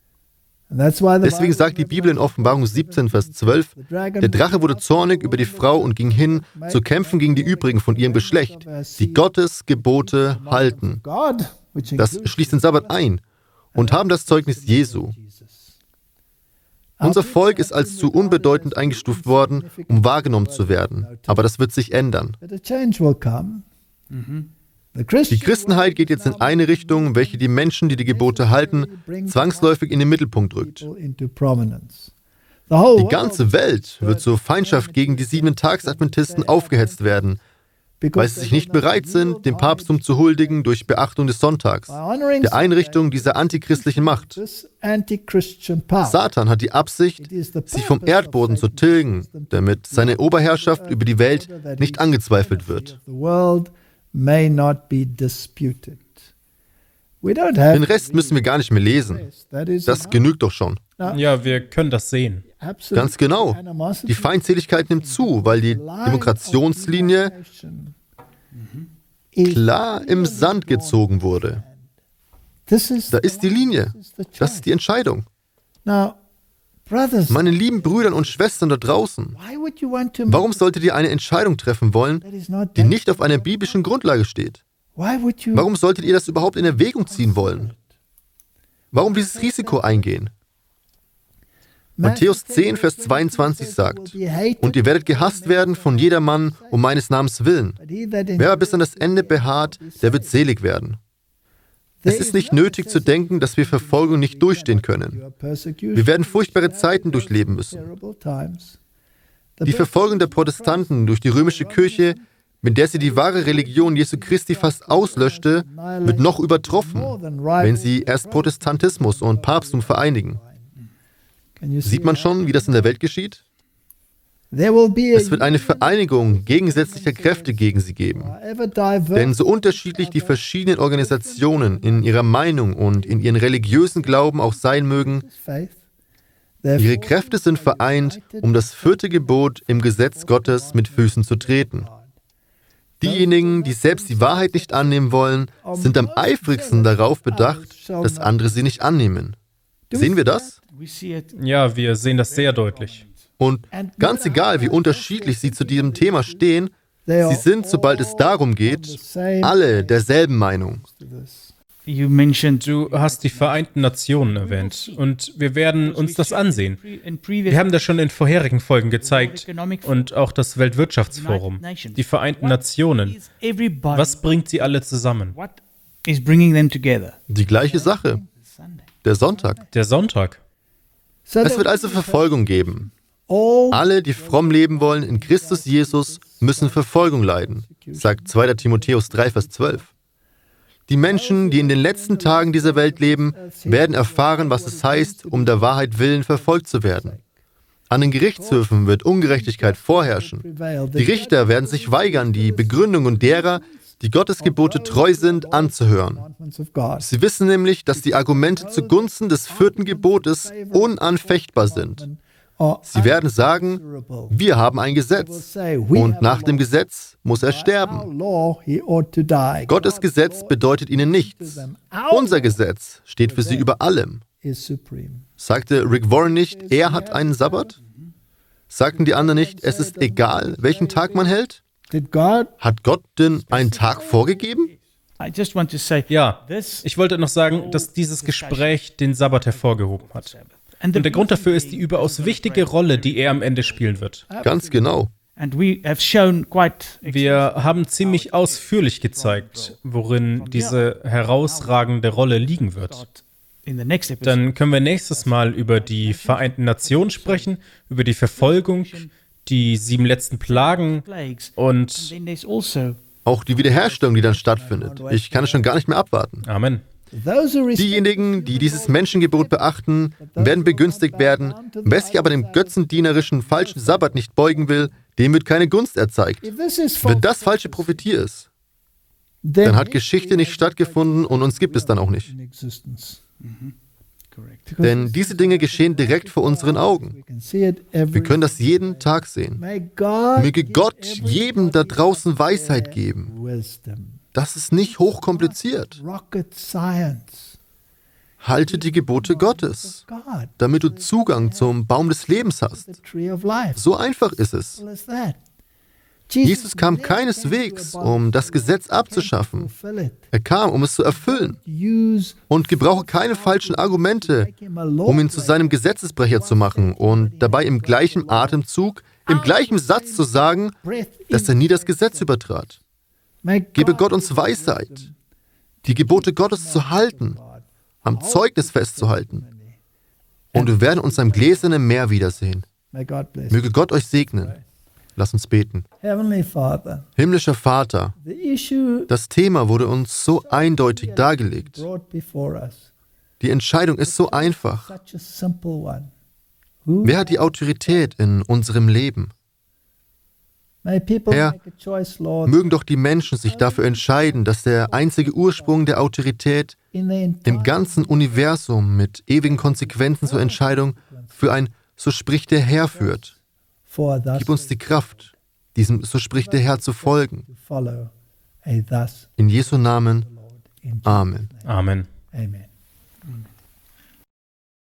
Deswegen sagt die Bibel in Offenbarung 17, Vers 12, der Drache wurde zornig über die Frau und ging hin, zu kämpfen gegen die übrigen von ihrem Geschlecht, die Gottes Gebote halten. Das schließt den Sabbat ein und haben das Zeugnis Jesu. Unser Volk ist als zu unbedeutend eingestuft worden, um wahrgenommen zu werden. Aber das wird sich ändern. Die Christenheit geht jetzt in eine Richtung, welche die Menschen, die die Gebote halten, zwangsläufig in den Mittelpunkt rückt. Die ganze Welt wird zur Feindschaft gegen die 7-Tags-Adventisten aufgehetzt werden, weil sie sich nicht bereit sind, dem Papsttum zu huldigen durch Beachtung des Sonntags, der Einrichtung dieser antichristlichen Macht. Satan hat die Absicht, sie vom Erdboden zu tilgen, damit seine Oberherrschaft über die Welt nicht angezweifelt wird. Den Rest müssen wir gar nicht mehr lesen. Das genügt doch schon. Ja, wir können das sehen. Ganz genau. Die Feindseligkeit nimmt zu, weil die Demokrationslinie klar im Sand gezogen wurde. Da ist die Linie. Das ist die Entscheidung. Meine lieben Brüder und Schwestern da draußen, warum solltet ihr eine Entscheidung treffen wollen, die nicht auf einer biblischen Grundlage steht? Warum solltet ihr das überhaupt in Erwägung ziehen wollen? Warum dieses Risiko eingehen? Matthäus 10, Vers 22 sagt, und ihr werdet gehasst werden von jedermann um meines Namens willen. Wer aber bis an das Ende beharrt, der wird selig werden. Es ist nicht nötig zu denken, dass wir Verfolgung nicht durchstehen können. Wir werden furchtbare Zeiten durchleben müssen. Die Verfolgung der Protestanten durch die römische Kirche, mit der sie die wahre Religion Jesu Christi fast auslöschte, wird noch übertroffen, wenn sie erst Protestantismus und Papsttum vereinigen. Sieht man schon, wie das in der Welt geschieht? Es wird eine Vereinigung gegensätzlicher Kräfte gegen sie geben. Denn so unterschiedlich die verschiedenen Organisationen in ihrer Meinung und in ihren religiösen Glauben auch sein mögen, ihre Kräfte sind vereint, um das 4. Gebot im Gesetz Gottes mit Füßen zu treten. Diejenigen, die selbst die Wahrheit nicht annehmen wollen, sind am eifrigsten darauf bedacht, dass andere sie nicht annehmen. Sehen wir das? Ja, wir sehen das sehr deutlich. Und ganz egal, wie unterschiedlich sie zu diesem Thema stehen, sie sind, sobald es darum geht, alle derselben Meinung. Du hast die Vereinten Nationen erwähnt und wir werden uns das ansehen. Wir haben das schon in vorherigen Folgen gezeigt und auch das Weltwirtschaftsforum. Die Vereinten Nationen. Was bringt sie alle zusammen? Die gleiche Sache. Der Sonntag. Der Sonntag. Es wird also Verfolgung geben. Alle, die fromm leben wollen in Christus Jesus, müssen Verfolgung leiden, sagt 2. Timotheus 3, Vers 12. Die Menschen, die in den letzten Tagen dieser Welt leben, werden erfahren, was es heißt, um der Wahrheit willen verfolgt zu werden. An den Gerichtshöfen wird Ungerechtigkeit vorherrschen. Die Richter werden sich weigern, die Begründungen derer, die Gottes Gebote treu sind, anzuhören. Sie wissen nämlich, dass die Argumente zugunsten des 4. Gebotes unanfechtbar sind. Sie werden sagen, wir haben ein Gesetz und nach dem Gesetz muss er sterben. Gottes Gesetz bedeutet ihnen nichts. Unser Gesetz steht für sie über allem. Sagte Rick Warren nicht, er hat einen Sabbat? Sagten die anderen nicht, es ist egal, welchen Tag man hält? Hat Gott denn einen Tag vorgegeben? Ja, ich wollte noch sagen, dass dieses Gespräch den Sabbat hervorgehoben hat. Und der Grund dafür ist die überaus wichtige Rolle, die er am Ende spielen wird. Ganz genau. Wir haben ziemlich ausführlich gezeigt, worin diese herausragende Rolle liegen wird. Dann können wir nächstes Mal über die Vereinten Nationen sprechen, über die Verfolgung, die 7 letzten Plagen und auch die Wiederherstellung, die dann stattfindet. Ich kann es schon gar nicht mehr abwarten. Amen. Diejenigen, die dieses Menschengebot beachten, werden begünstigt werden. Wer sich aber dem götzendienerischen falschen Sabbat nicht beugen will, dem wird keine Gunst erzeigt. Wenn das falsche Prophetie ist, dann hat Geschichte nicht stattgefunden und uns gibt es dann auch nicht. Denn diese Dinge geschehen direkt vor unseren Augen. Wir können das jeden Tag sehen. Möge Gott jedem da draußen Weisheit geben. Das ist nicht hochkompliziert. Halte die Gebote Gottes, damit du Zugang zum Baum des Lebens hast. So einfach ist es. Jesus kam keineswegs, um das Gesetz abzuschaffen. Er kam, um es zu erfüllen. Und gebrauche keine falschen Argumente, um ihn zu seinem Gesetzesbrecher zu machen und dabei im gleichen Atemzug, im gleichen Satz zu sagen, dass er nie das Gesetz übertrat. Gebe Gott uns Weisheit, die Gebote Gottes zu halten, am Zeugnis festzuhalten. Und wir werden uns am gläsernen Meer wiedersehen. Möge Gott euch segnen. Lass uns beten. Himmlischer Vater, das Thema wurde uns so eindeutig dargelegt. Die Entscheidung ist so einfach. Wer hat die Autorität in unserem Leben? Herr, mögen doch die Menschen sich dafür entscheiden, dass der einzige Ursprung der Autorität im ganzen Universum mit ewigen Konsequenzen zur Entscheidung für ein So spricht der Herr führt. Gib uns die Kraft, diesem So spricht der Herr zu folgen. In Jesu Namen. Amen. Amen.